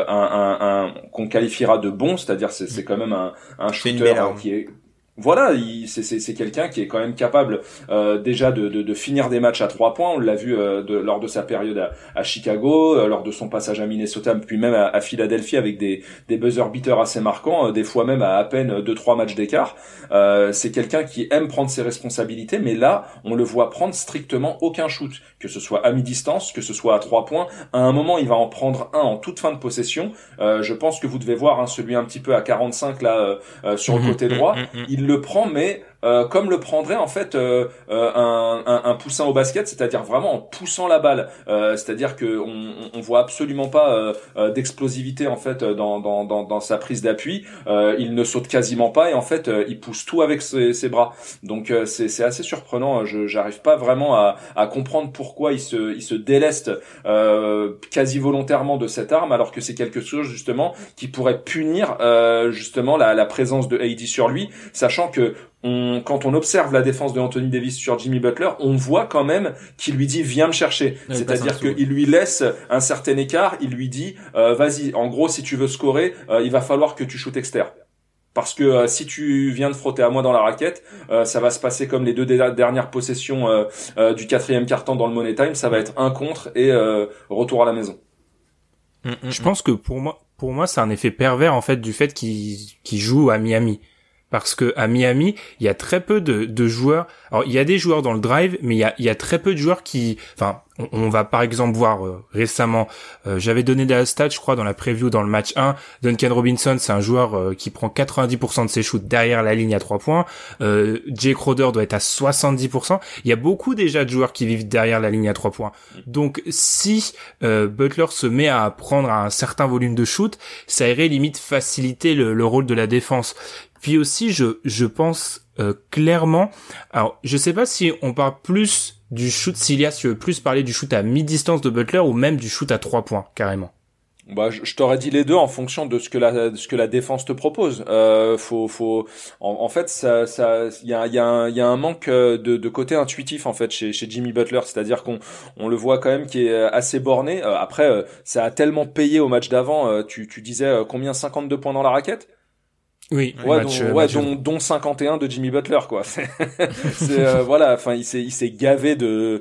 un qu'on qualifiera de bon, c'est-à-dire c'est quand même un shooter qui est... Voilà, c'est quelqu'un qui est quand même capable déjà de finir des matchs à 3 points. On l'a vu lors de sa période à Chicago, lors de son passage à Minnesota, puis même à Philadelphie, avec des buzzer beaters assez marquants, des fois même à peine 2-3 matchs d'écart. C'est quelqu'un qui aime prendre ses responsabilités, mais là, on le voit prendre strictement aucun shoot, que ce soit à mi-distance, que ce soit à 3 points. À un moment, il va en prendre un en toute fin de possession. Je pense que vous devez voir celui un petit peu à 45 là sur le côté droit. Il le prend, mais comme le prendrait en fait un poussin au basket, c'est-à-dire vraiment en poussant la balle. C'est-à-dire que on voit absolument pas d'explosivité en fait dans sa prise d'appui. Il ne saute quasiment pas, et en fait il pousse tout avec ses bras. Donc c'est assez surprenant. J'arrive pas vraiment à comprendre pourquoi il se déleste quasi volontairement de cette arme, alors que c'est quelque chose justement qui pourrait punir justement la présence de AD sur lui, sachant que quand on observe la défense de Anthony Davis sur Jimmy Butler, on voit quand même qu'il lui dit viens me chercher. C'est-à-dire qu'il lui laisse un certain écart, il lui dit vas-y, en gros si tu veux scorer, il va falloir que tu shootes externe. Parce que si tu viens de frotter à moi dans la raquette, ça va se passer comme les 2 dernières possessions du 4e quart-temps dans le Money Time, ça va être un contre et retour à la maison. Je pense que pour moi c'est un effet pervers en fait du fait qu'il joue à Miami. Parce que à Miami, il y a très peu de joueurs. Alors il y a des joueurs dans le drive, mais il y a très peu de joueurs qui, enfin, on va par exemple voir récemment, j'avais donné des stats, je crois, dans la preview dans le match 1, Duncan Robinson, c'est un joueur qui prend 90% de ses shoots derrière la ligne à 3 points. Jay Crowder doit être à 70%. Il y a beaucoup déjà de joueurs qui vivent derrière la ligne à 3 points. Donc si Butler se met à prendre un certain volume de shoot, ça irait limite faciliter le rôle de la défense. Puis aussi, je pense clairement, alors je sais pas si on parle plus du shoot, Silias, tu veux plus parler du shoot à mi-distance de Butler ou même du shoot à 3 points, carrément? Bah, je t'aurais dit les deux en fonction de ce que la défense te propose. En fait, il y a un manque de côté intuitif en fait chez Jimmy Butler, c'est-à-dire qu'on le voit quand même qui est assez borné. Après, ça a tellement payé au match d'avant. Tu disais combien 52 points dans la raquette? Oui, dont 51 de Jimmy Butler quoi. Voilà, enfin il s'est gavé de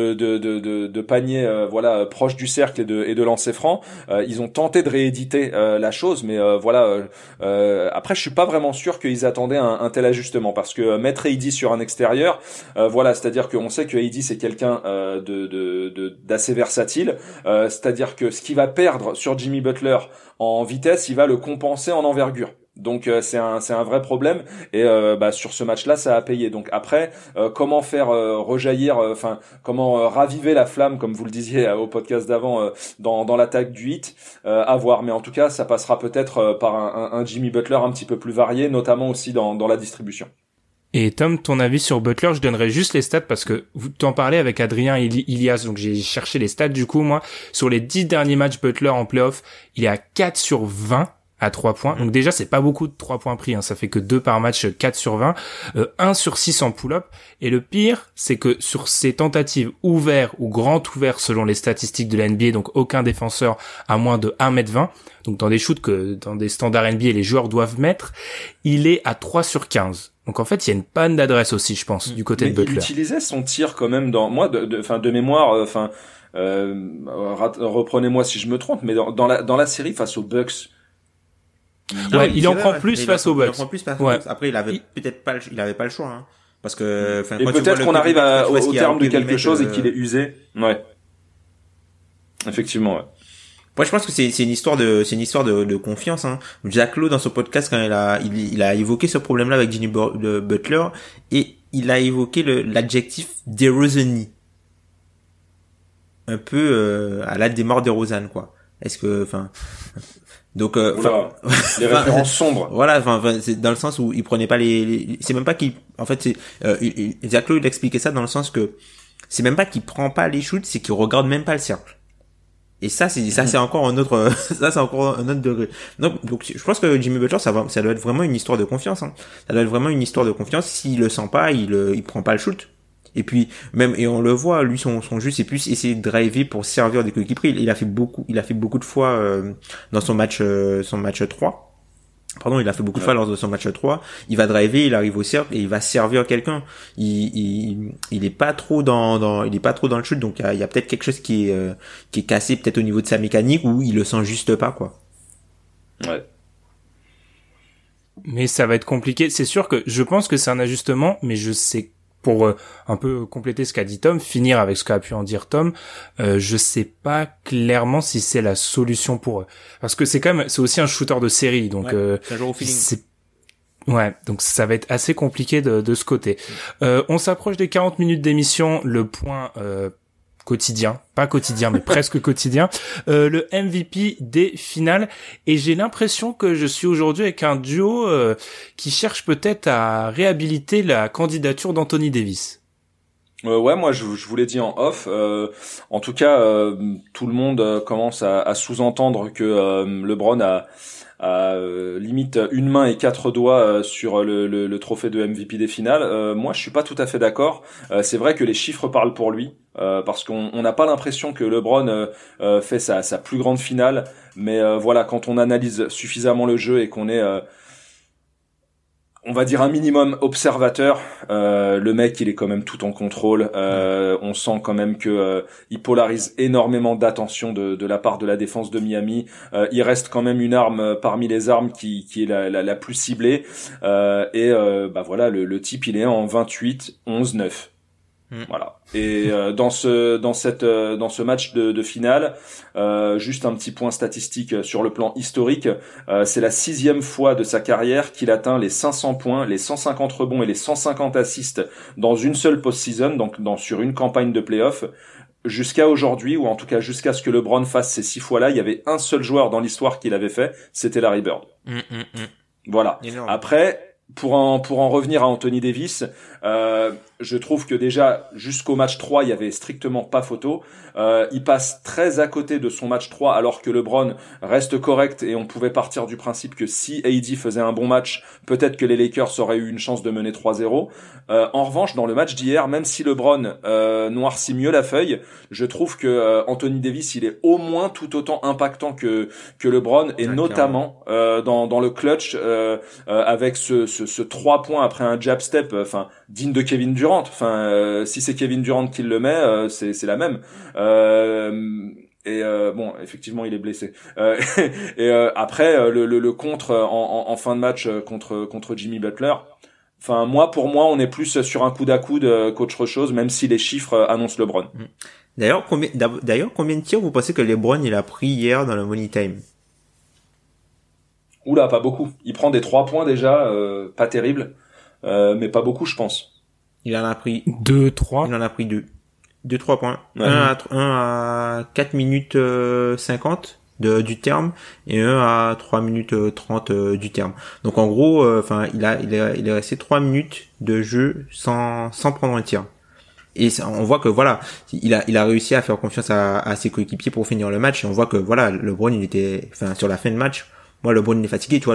paniers proches du cercle et de lancers francs. Ils ont tenté de rééditer la chose, mais après je suis pas vraiment sûr qu'ils attendaient un tel ajustement parce que mettre AD sur un extérieur, c'est-à-dire qu'on sait que AD c'est quelqu'un d'assez versatile, c'est-à-dire que ce qu'il va perdre sur Jimmy Butler en vitesse, il va le compenser en envergure. Donc c'est un vrai problème et sur ce match-là ça a payé. Donc après comment faire rejaillir comment raviver la flamme comme vous le disiez au podcast d'avant dans l'attaque du Heat, à voir, mais en tout cas ça passera peut-être par un Jimmy Butler un petit peu plus varié, notamment aussi dans la distribution. Et Tom, ton avis sur Butler, je donnerai juste les stats parce que vous t'en parlez avec Adrien Ilias, donc j'ai cherché les stats du coup moi. Sur les 10 derniers matchs Butler en playoff, il est à 4 sur 20 à 3 points. Donc déjà, c'est pas beaucoup de 3 points pris, hein. Ça fait que 2 par match, 4 sur 20, 1 sur 6 en pull-up. Et le pire, c'est que sur ces tentatives ouverts ou grand ouverts selon les statistiques de la NBA, donc aucun défenseur à moins de 1m20, donc dans des shoots que dans des standards NBA les joueurs doivent mettre, il est à 3 sur 15. Donc en fait, il y a une panne d'adresse aussi, je pense, du côté de Butler. Il utilisait son tir quand même de mémoire, reprenez-moi si je me trompe, mais dans la série face aux Bucks, il en prend plus face aux Bucks. Après, il avait peut-être pas, il avait pas le choix, hein. Parce que, et peut-être qu'on arrive au terme de quelque chose et qu'il est usé. Ouais. Effectivement, ouais. Moi, je pense que c'est une histoire de confiance, hein. Jack Lowe, dans son podcast, quand il a évoqué ce problème-là avec Jimmy Butler, et il a évoqué l'adjectif DeRozan-y. Un peu, à la démarre de Rosanne, quoi. Est-ce que, donc les références sombres. Voilà, c'est dans le sens où il prenait pas c'est même pas qu'il, en fait, c'est Zach Lowe, il expliquait ça dans le sens que c'est même pas qu'il prend pas les shoots, c'est qu'il regarde même pas le cercle. Et ça c'est encore un autre degré. Donc je pense que Jimmy Butler, ça doit être vraiment une histoire de confiance, hein. Ça doit être vraiment une histoire de confiance. S'il le sent pas, il prend pas le shoot. Et puis et on le voit, lui son jeu c'est plus essayer de driver pour servir des coéquipiers. Il a fait beaucoup de fois dans son match 3. Pardon, il a fait beaucoup de fois lors de son match 3. Il va driver, il arrive au cercle et il va servir quelqu'un. Il est pas trop dans le shoot, donc il y a peut-être quelque chose qui est cassé peut-être au niveau de sa mécanique ou il le sent juste pas, quoi. Ouais. Mais ça va être compliqué. C'est sûr que je pense que c'est un ajustement, mais je sais, pour un peu compléter ce qu'a dit Tom, finir avec ce qu'a pu en dire Tom, je sais pas clairement si c'est la solution pour eux. Parce que c'est aussi un shooter de série, donc ça joue au feeling. Ouais, donc ça va être assez compliqué de ce côté. On s'approche des 40 minutes d'émission, le point quotidien, pas quotidien mais presque quotidien, le MVP des finales, et j'ai l'impression que je suis aujourd'hui avec un duo qui cherche peut-être à réhabiliter la candidature d'Anthony Davis. Ouais, moi je vous l'ai dit en off. En tout cas, tout le monde commence à sous-entendre que LeBron a limite une main et 4 doigts sur le trophée de MVP des finales. Moi, je suis pas tout à fait d'accord. C'est vrai que les chiffres parlent pour lui, parce qu'on n'a pas l'impression que LeBron fait sa plus grande finale. Mais voilà, quand on analyse suffisamment le jeu et qu'on est on va dire un minimum observateur, le mec il est quand même tout en contrôle, on sent quand même que il polarise énormément d'attention de la part de la défense de Miami, il reste quand même une arme parmi les armes qui est la plus ciblée, et voilà, le type il est en 28-11-9. Voilà. Et dans ce match de finale, juste un petit point statistique sur le plan historique, c'est la 6e fois de sa carrière qu'il atteint les 500 points, les 150 rebonds et les 150 assists dans une seule post-season, donc sur une campagne de play-off. Jusqu'à aujourd'hui, ou en tout cas jusqu'à ce que LeBron fasse ces 6 fois-là, il y avait un seul joueur dans l'histoire qui l'avait fait, c'était Larry Bird. Voilà. Énorme. Après, pour en revenir à Anthony Davis, je trouve que déjà jusqu'au match 3, il y avait strictement pas photo. Il passe très à côté de son match 3 alors que LeBron reste correct et on pouvait partir du principe que si AD faisait un bon match, peut-être que les Lakers auraient eu une chance de mener 3-0. En revanche, dans le match d'hier, même si LeBron noircit mieux la feuille, je trouve que Anthony Davis, il est au moins tout autant impactant que LeBron et notamment dans le clutch avec ce 3 points après un jab step, enfin digne de Kevin Durant. Enfin, si c'est Kevin Durant qui le met, c'est la même. Bon, effectivement, il est blessé. Après, le contre en fin de match contre Jimmy Butler. Enfin, pour moi, on est plus sur un coude à coude qu'autre chose, même si les chiffres annoncent LeBron. D'ailleurs, combien de tirs vous pensez que LeBron il a pris hier dans le Money Time? Oula, pas beaucoup. Il prend des 3 points déjà, pas terrible, mais pas beaucoup, je pense. Il en a pris 2-3. Il en a pris 2. 2-3 points. Ouais. Un à 4 minutes 50 du terme et un à 3 minutes 30 du terme. Donc en gros, il est resté 3 minutes de jeu sans prendre un tir. Et on voit que voilà, il a réussi à faire confiance à ses coéquipiers pour finir le match. Et on voit que voilà, LeBron il était, sur la fin de match, moi LeBron il est fatigué, tu vois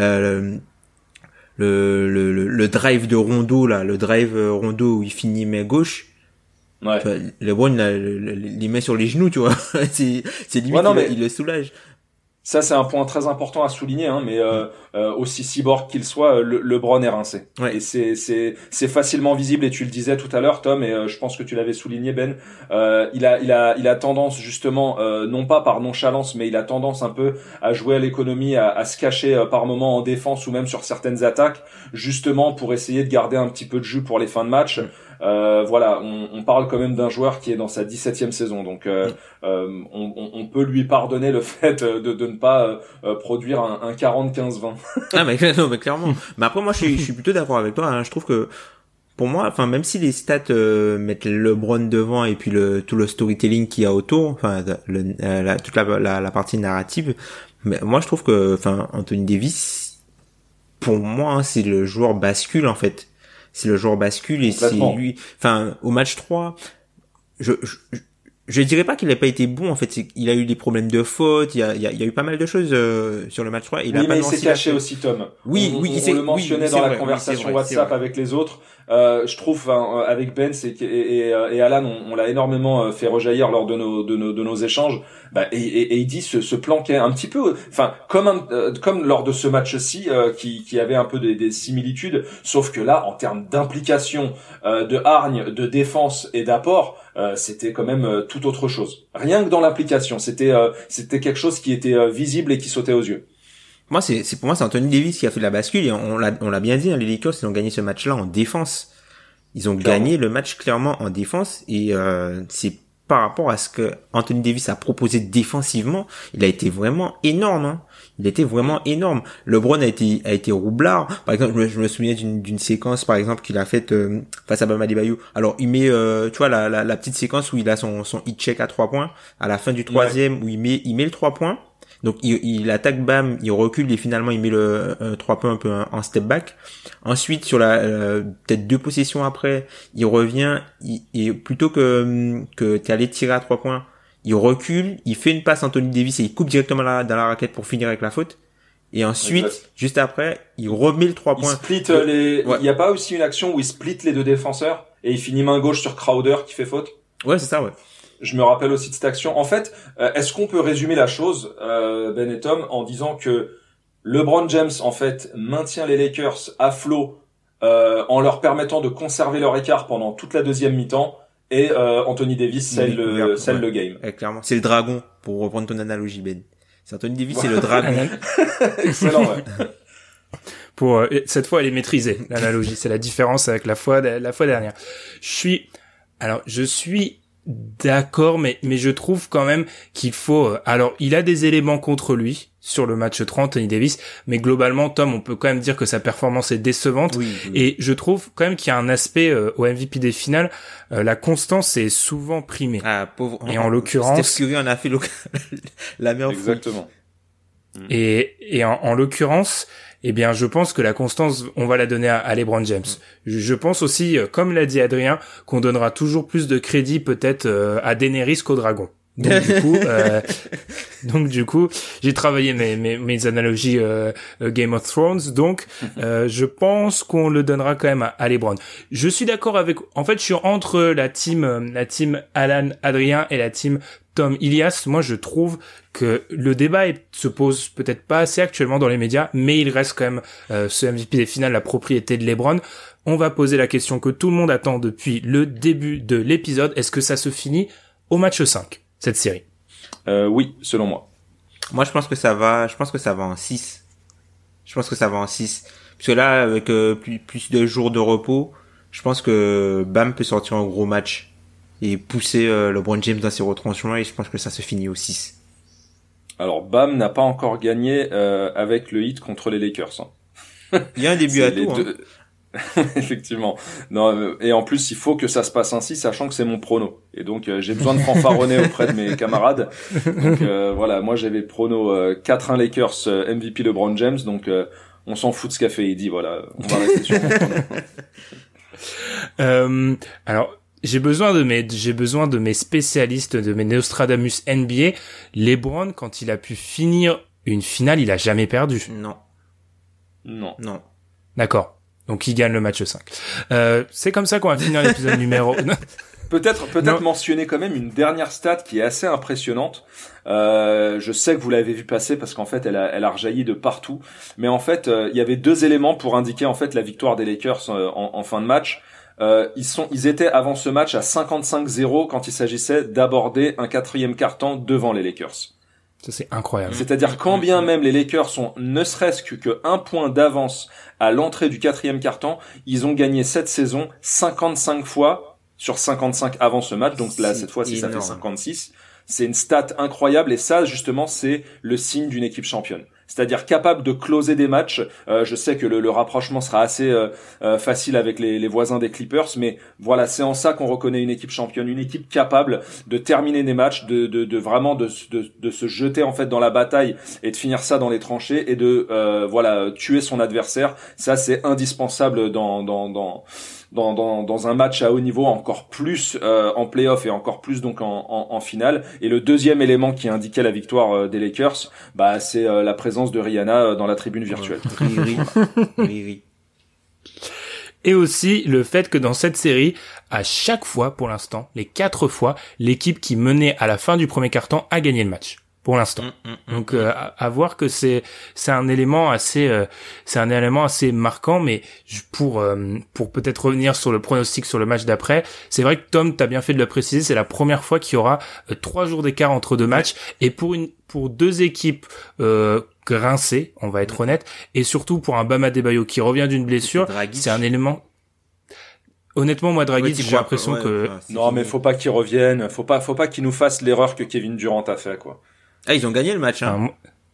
le drive de Rondo là, le drive Rondo où il finit main gauche. Ouais. LeBron il met sur les genoux, tu vois. c'est limite il le soulage. Ça, c'est un point très important à souligner, hein, mais aussi cyborg qu'il soit, LeBron est rincé. Ouais. Et c'est facilement visible, et tu le disais tout à l'heure, Tom, et je pense que tu l'avais souligné, Ben. Il a tendance justement, non pas par nonchalance, mais il a tendance un peu à jouer à l'économie, à se cacher par moment en défense ou même sur certaines attaques, justement pour essayer de garder un petit peu de jus pour les fins de match. Voilà, on parle quand même d'un joueur qui est dans sa 17e saison, donc on peut lui pardonner le fait de ne pas produire un 40-15-20. Ah mais clairement. Mais après moi je suis plutôt d'accord avec toi, hein. Je trouve que pour moi, même si les stats mettent LeBron devant et puis tout le storytelling qu'il y a autour, toute la partie narrative, mais moi je trouve que Anthony Davis, pour moi, hein, c'est le joueur bascule en fait. C'est le joueur bascule et c'est lui. Au match 3, je dirais pas qu'il n'a pas été bon, en fait. Il a eu des problèmes de faute, il y a eu pas mal de choses sur le match 3. Il s'est caché aussi, Tom. Oui, on le mentionnait dans la conversation WhatsApp avec les autres. Je trouve avec Ben et Alan, on l'a énormément fait rejaillir lors de nos échanges. Et il dit se planquait un petit peu, comme lors de ce match-ci qui avait un peu des similitudes, sauf que là, en termes d'implication, de hargne, de défense et d'apport, c'était quand même tout autre chose. Rien que dans l'implication, c'était quelque chose qui était visible et qui sautait aux yeux. Pour moi, c'est Anthony Davis qui a fait la bascule, et on l'a bien dit, hein, les Lakers, ils ont gagné ce match-là en défense. Ils ont gagné le match clairement en défense, et c'est par rapport à ce que Anthony Davis a proposé défensivement, il a été vraiment énorme, hein. Il était vraiment énorme. LeBron a été roublard. Par exemple, je me souviens d'une séquence, par exemple, qu'il a faite face à Bam Adebayo. Alors, il met, tu vois, la petite séquence où il a son hit check à 3 points, à la fin du troisième, où il met le 3 points. Donc, il attaque Bam, il recule, et finalement, il met le 3 points un peu en step back. Ensuite, sur peut-être 2 possessions après, il revient, et plutôt que t'es allé tirer à 3 points, il recule, il fait une passe à Anthony Davis et il coupe directement dans la raquette pour finir avec la faute. Et ensuite, juste après, il remet le 3 points. Il split il y a pas aussi une action où il split les 2 défenseurs et il finit main gauche sur Crowder qui fait faute? Ouais, c'est ça, ouais. Je me rappelle aussi de cette action. En fait, est-ce qu'on peut résumer la chose, Ben et Tom, en disant que LeBron James, en fait, maintient les Lakers à flot, en leur permettant de conserver leur écart pendant toute la deuxième mi-temps, et Anthony Davis scelle le game. Ouais, clairement. C'est le dragon, pour reprendre ton analogie, Ben. C'est Anthony Davis, c'est le dragon. Excellent, ouais. Cette fois, elle est maîtrisée, l'analogie. C'est la différence avec la fois dernière. Je suis Alors, je suis d'accord, mais je trouve quand même qu'il faut... alors, il a des éléments contre lui sur le match 3, Anthony Davis, mais globalement, Tom, on peut quand même dire que sa performance est décevante. Oui. Et je trouve quand même qu'il y a un aspect au MVP des finales, la constance est souvent primée. Ah, pauvre. Et en l'occurrence... Steph Curry en a fait la meilleure. Exactement. Et en l'occurrence, eh bien, je pense que la constance, on va la donner à LeBron James. Je pense aussi, comme l'a dit Adrien, qu'on donnera toujours plus de crédit peut-être à Daenerys qu'au dragon. Donc du coup, j'ai travaillé mes analogies Game of Thrones. Donc, je pense qu'on le donnera quand même à LeBron. Je suis d'accord avec. En fait, je suis entre la team Alan, Adrien et la team Tom, Ilias. Moi, je trouve que le débat se pose peut-être pas assez actuellement dans les médias, mais il reste quand même ce MVP des finales, la propriété de LeBron. On va poser la question que tout le monde attend depuis le début de l'épisode. Est-ce que ça se finit au match 5, cette série? Oui, selon moi. Moi, je pense que ça va en 6. Je pense que ça va en 6. Parce que là, avec plus de jours de repos, je pense que Bam peut sortir un gros match et pousser LeBron James dans ses retranchements, et je pense que ça se finit au 6. Alors, Bam n'a pas encore gagné avec le hit contre les Lakers. Hein. Il y a un début à tout. Effectivement. Non, et en plus, il faut que ça se passe ainsi, sachant que c'est mon prono. Et donc, j'ai besoin de fanfaronner auprès de mes camarades. Donc, voilà, moi, j'avais prono 4-1 Lakers, MVP LeBron James. Donc, on s'en fout de ce qu'a fait Eddie. Voilà, on va rester sur mon prono. Alors, j'ai besoin de mes spécialistes, de mes Nostradamus NBA. LeBron, quand il a pu finir une finale, il a jamais perdu. Non. D'accord. Donc il gagne le match 5. C'est comme ça qu'on va finir l'épisode numéro... Peut-être mentionner quand même une dernière stat qui est assez impressionnante. Je sais que vous l'avez vu passer parce qu'en fait elle a rejailli de partout. Mais en fait il y avait deux éléments pour indiquer en fait la victoire des Lakers en fin de match. Ils étaient avant ce match à 55-0 quand il s'agissait d'aborder un quatrième quart-temps devant les Lakers. Ça, c'est incroyable. C'est-à-dire quand bien même les Lakers sont ne serait-ce que un point d'avance à l'entrée du quatrième quart-temps, ils ont gagné cette saison 55 fois sur 55 avant ce match. Donc là, cette fois-ci, ça fait 56. C'est une stat incroyable et ça, justement, c'est le signe d'une équipe championne. C'est-à-dire capable de closer des matchs. Je sais que le rapprochement sera assez facile avec les voisins des Clippers, mais voilà, c'est en ça qu'on reconnaît une équipe championne, une équipe capable de terminer des matchs, de vraiment de se jeter en fait dans la bataille et de finir ça dans les tranchées et de voilà tuer son adversaire. Ça, c'est indispensable dans un match à haut niveau, encore plus en play-off et encore plus donc en finale. Et le deuxième élément qui indiquait la victoire des Lakers, bah c'est la présence de Rihanna dans la tribune virtuelle. Riri. Et aussi le fait que dans cette série, à chaque fois pour l'instant, les 4 fois, l'équipe qui menait à la fin du premier quart-temps a gagné le match. Pour l'instant. Donc à voir que c'est un élément assez marquant, mais pour peut-être revenir sur le pronostic sur le match d'après, c'est vrai que Tom, t'as bien fait de le préciser, c'est la première fois qu'il y aura 3 jours d'écart entre deux matchs, et pour deux équipes grincées, on va être honnête, et surtout pour un Bam Adebayo qui revient d'une blessure, c'est un élément. Honnêtement, moi, Dragic, j'ai l'impression que... Non, mais faut pas qu'il revienne, faut pas qu'il nous fasse l'erreur que Kevin Durant a fait, quoi. Ah, ils ont gagné le match, hein.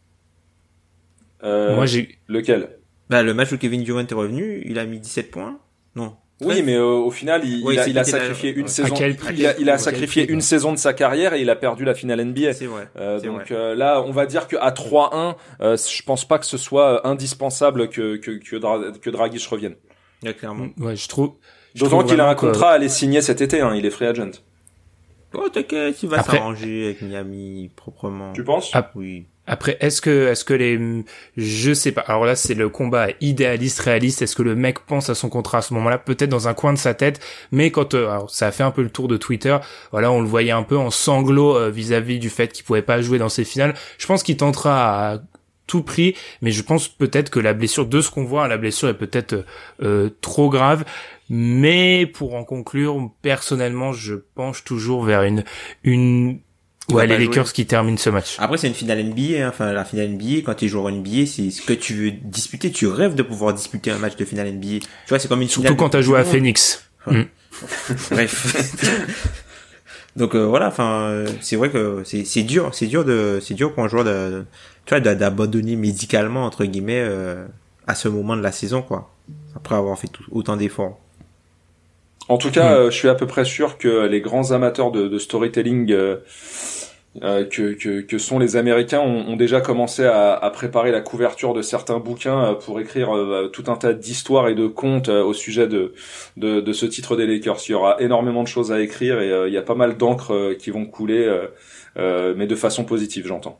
Moi, lequel? Bah, le match où Kevin Durant est revenu, il a mis 17 points. Non. Oui, mais au final, il a sacrifié une saison. Il a sacrifié une saison de sa carrière et il a perdu la finale NBA. C'est vrai. Donc là, on va dire qu'à 3-1, je pense pas que ce soit indispensable que Dragic revienne. Ouais, clairement. Ouais, je trouve. D'autant qu'il a un contrat à aller signer cet été. Il est free agent. Oh, t'inquiète, il va s'arranger avec Miami proprement. Tu penses? Oui. Après, est-ce que je sais pas. Alors là, c'est le combat idéaliste, réaliste. Est-ce que le mec pense à son contrat à ce moment-là? Peut-être dans un coin de sa tête. Mais quand, alors, ça a fait un peu le tour de Twitter. Voilà, on le voyait un peu en sanglots vis-à-vis du fait qu'il pouvait pas jouer dans ces finales. Je pense qu'il tentera à tout prix, mais je pense peut-être que la blessure, de ce qu'on voit, la blessure est peut-être trop grave. Mais pour en conclure, personnellement, je penche toujours vers les Lakers qui terminent ce match. Après, c'est une finale NBA, hein. Enfin, la finale NBA, quand tu es joueur NBA, c'est ce que tu veux disputer. Tu rêves de pouvoir disputer un match de finale NBA. Tu vois, c'est comme une finale. Surtout quand t'as joué à Phoenix. Bref. Donc voilà, enfin c'est vrai que c'est dur pour un joueur d'abandonner médicalement entre guillemets à ce moment de la saison, quoi, après avoir fait autant d'efforts. En tout cas, je suis à peu près sûr que les grands amateurs de storytelling que sont les Américains ont déjà commencé à préparer la couverture de certains bouquins pour écrire tout un tas d'histoires et de contes au sujet de ce titre des Lakers. Il y aura énormément de choses à écrire et il y a pas mal d'encre qui vont couler, mais de façon positive, j'entends.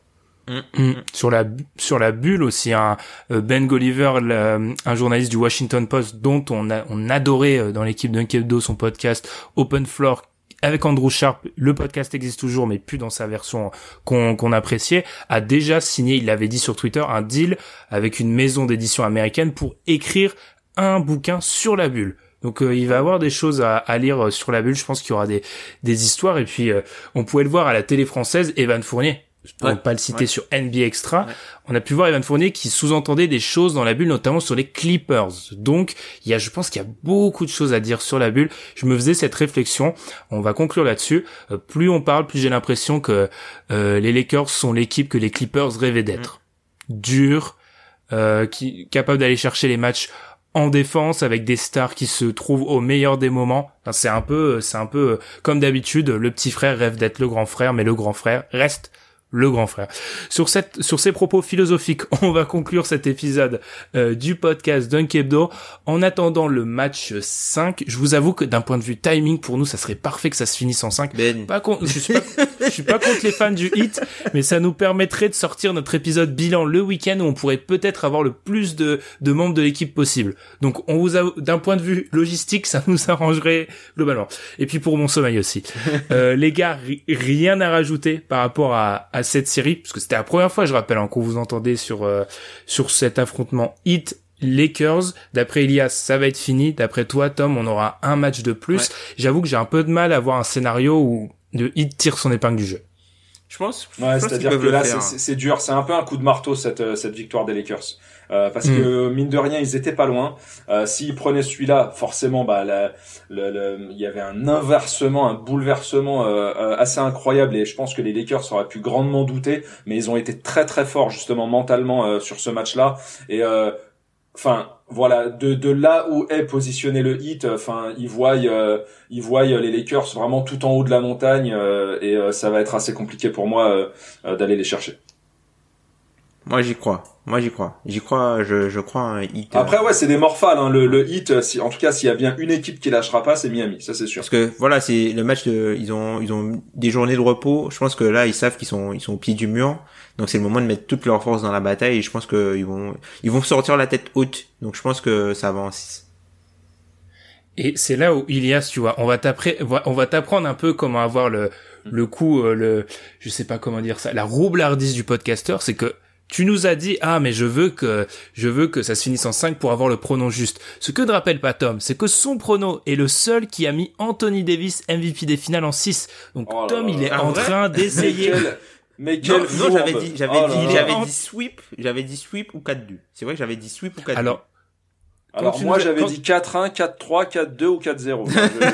Sur la bulle aussi, Ben Golliver, un journaliste du Washington Post dont on adorait dans l'équipe d'Unkebdo son podcast Open Floor avec Andrew Sharp. Le podcast existe toujours mais plus dans sa version qu'on appréciait, a déjà signé, il l'avait dit sur Twitter, un deal avec une maison d'édition américaine pour écrire un bouquin sur la bulle. Donc il va avoir des choses à lire sur la bulle, je pense qu'il y aura des histoires. Et puis on pouvait le voir à la télé française, Evan Fournier, pour ne pas le citer, sur NBA Extra, on a pu voir Evan Fournier qui sous-entendait des choses dans la bulle, notamment sur les Clippers. Donc, je pense qu'il y a beaucoup de choses à dire sur la bulle. Je me faisais cette réflexion. On va conclure là-dessus. Plus on parle, plus j'ai l'impression que les Lakers sont l'équipe que les Clippers rêvaient d'être. Dur, capable d'aller chercher les matchs en défense avec des stars qui se trouvent au meilleur des moments. Enfin, c'est un peu comme d'habitude, le petit frère rêve d'être le grand frère, mais le grand frère reste le grand frère. Sur ces propos philosophiques, on va conclure cet épisode du podcast Dunkebdo. En attendant le match 5, je vous avoue que d'un point de vue timing, pour nous, ça serait parfait que ça se finisse en 5. Je suis pas contre les fans du Heat, mais ça nous permettrait de sortir notre épisode bilan le week-end où on pourrait peut-être avoir le plus de membres de l'équipe possible. Donc, d'un point de vue logistique, ça nous arrangerait globalement. Et puis pour mon sommeil aussi. Les gars, rien à rajouter par rapport à cette série, parce que c'était la première fois, je rappelle, qu'on vous entendait sur cet affrontement Heat Lakers. D'après Elias, ça va être fini. D'après toi, Tom, on aura un match de plus. Ouais. J'avoue que j'ai un peu de mal à voir un scénario où le Heat tire son épingle du jeu. Je pense. Ouais, c'est-à-dire que là, c'est dur. C'est un peu un coup de marteau cette victoire des Lakers. Parce que mine de rien, ils étaient pas loin. S'ils prenaient celui-là, forcément, il y avait un bouleversement assez incroyable. Et je pense que les Lakers auraient pu grandement douter, mais ils ont été très très forts justement mentalement sur ce match-là. Et voilà, de là où est positionné le Heat, ils voient les Lakers vraiment tout en haut de la montagne, et ça va être assez compliqué pour moi d'aller les chercher. Moi j'y crois, je crois un Heat. Après ouais, c'est des morphales, hein. Le Heat, en tout cas s'il y a bien une équipe qui lâchera pas, c'est Miami, ça c'est sûr. Parce que voilà, c'est le match ils ont des journées de repos. Je pense que là ils savent qu'ils sont au pied du mur. Donc c'est le moment de mettre toute leur force dans la bataille et je pense que ils vont sortir la tête haute. Donc je pense que ça va en 6. Et c'est là où Ilias, tu vois, on va t'apprendre un peu comment avoir le coup, je sais pas comment dire ça, la roublardise du podcasteur, c'est que tu nous as dit, mais je veux que ça se finisse en 5 pour avoir le pronom juste. Ce que ne rappelle pas Tom, c'est que son prono est le seul qui a mis Anthony Davis MVP des finales en 6. Donc Tom, il est en train d'essayer. Mais quel non, j'avais dit sweep ou 4-2. C'est vrai que j'avais dit sweep ou 4-2. Alors moi j'avais dit 4-1, 4-3, 4-2 ou 4-0.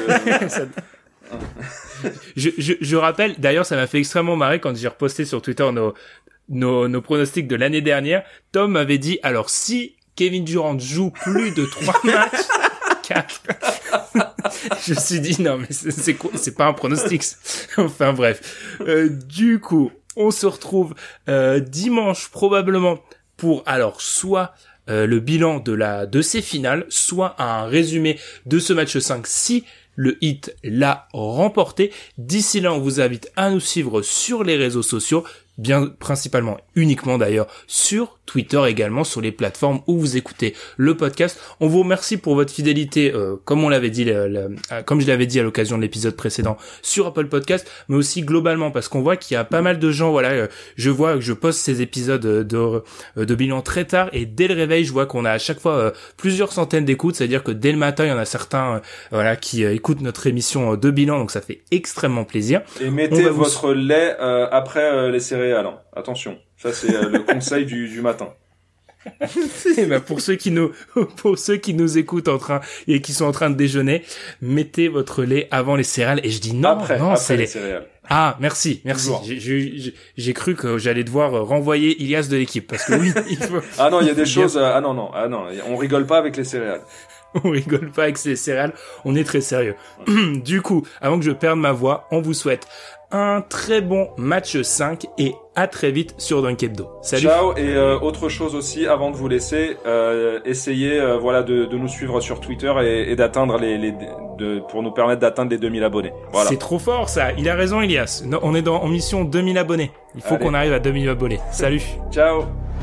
Je rappelle, d'ailleurs ça m'a fait extrêmement marrer quand j'ai reposté sur Twitter nos pronostics de l'année dernière. Tom m'avait dit, alors si Kevin Durant joue plus de 3 matchs, 4. Je me suis dit, non mais c'est quoi, c'est pas un pronostic. Enfin bref. Du coup, on se retrouve dimanche probablement pour soit le bilan de ces finales, soit un résumé de ce match 5 si le Heat l'a remporté. D'ici là, on vous invite à nous suivre sur les réseaux sociaux, bien principalement, uniquement d'ailleurs, sur Twitter également, sur les plateformes où vous écoutez le podcast. On vous remercie pour votre fidélité, comme on l'avait dit, comme je l'avais dit à l'occasion de l'épisode précédent, sur Apple Podcast, mais aussi globalement, parce qu'on voit qu'il y a pas mal de gens, je vois que je poste ces épisodes de bilan très tard, et dès le réveil, je vois qu'on a à chaque fois plusieurs centaines d'écoutes, c'est-à-dire que dès le matin, il y en a certains, qui écoutent notre émission de bilan, donc ça fait extrêmement plaisir. Et mettez votre lait après les céréales. Attention, ça c'est le conseil du matin. Et ben pour ceux qui nous écoutent et qui sont en train de déjeuner, mettez votre lait avant les céréales. Et je dis non, après c'est les céréales. Ah, merci. J'ai cru que j'allais devoir renvoyer Ilias de l'équipe parce que oui, il faut. Ah non, il y a des choses. Ah non, on rigole pas avec les céréales. On rigole pas avec les céréales, on est très sérieux. Du coup, avant que je perde ma voix, on vous souhaite un très bon match 5 et à très vite sur Dunk Hebdo. Salut. Ciao, et autre chose aussi avant de vous laisser, essayez de nous suivre sur Twitter et d'atteindre pour nous permettre d'atteindre les 2000 abonnés. Voilà. C'est trop fort ça. Il a raison Ilias. Non, on est en mission 2000 abonnés. Il faut qu'on arrive à 2000 abonnés. Salut. Ciao.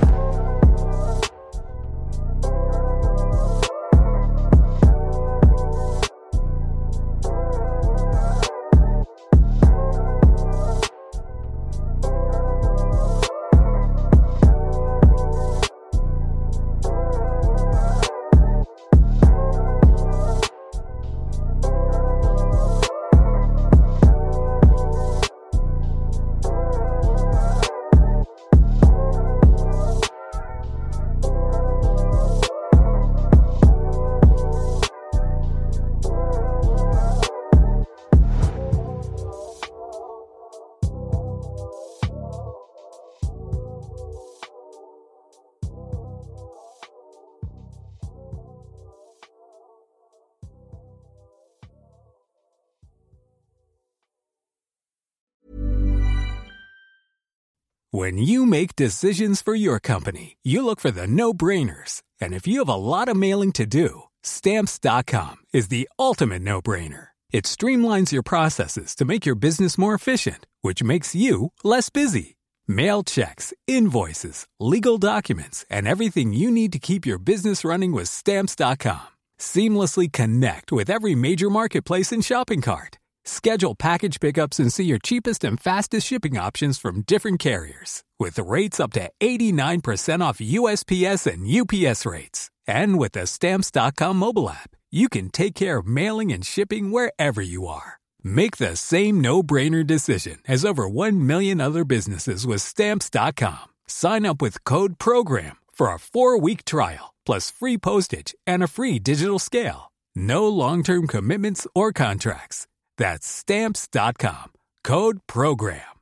When you make decisions for your company, you look for the no-brainers. And if you have a lot of mailing to do, Stamps.com is the ultimate no-brainer. It streamlines your processes to make your business more efficient, which makes you less busy. Mail checks, invoices, legal documents, and everything you need to keep your business running with Stamps.com. Seamlessly connect with every major marketplace and shopping cart. Schedule package pickups and see your cheapest and fastest shipping options from different carriers. With rates up to 89% off USPS and UPS rates. And with the Stamps.com mobile app, you can take care of mailing and shipping wherever you are. Make the same no-brainer decision as over 1 million other businesses with Stamps.com. Sign up with code PROGRAM for a 4-week trial, plus free postage and a free digital scale. No long-term commitments or contracts. That's Stamps.com. Code PROGRAM.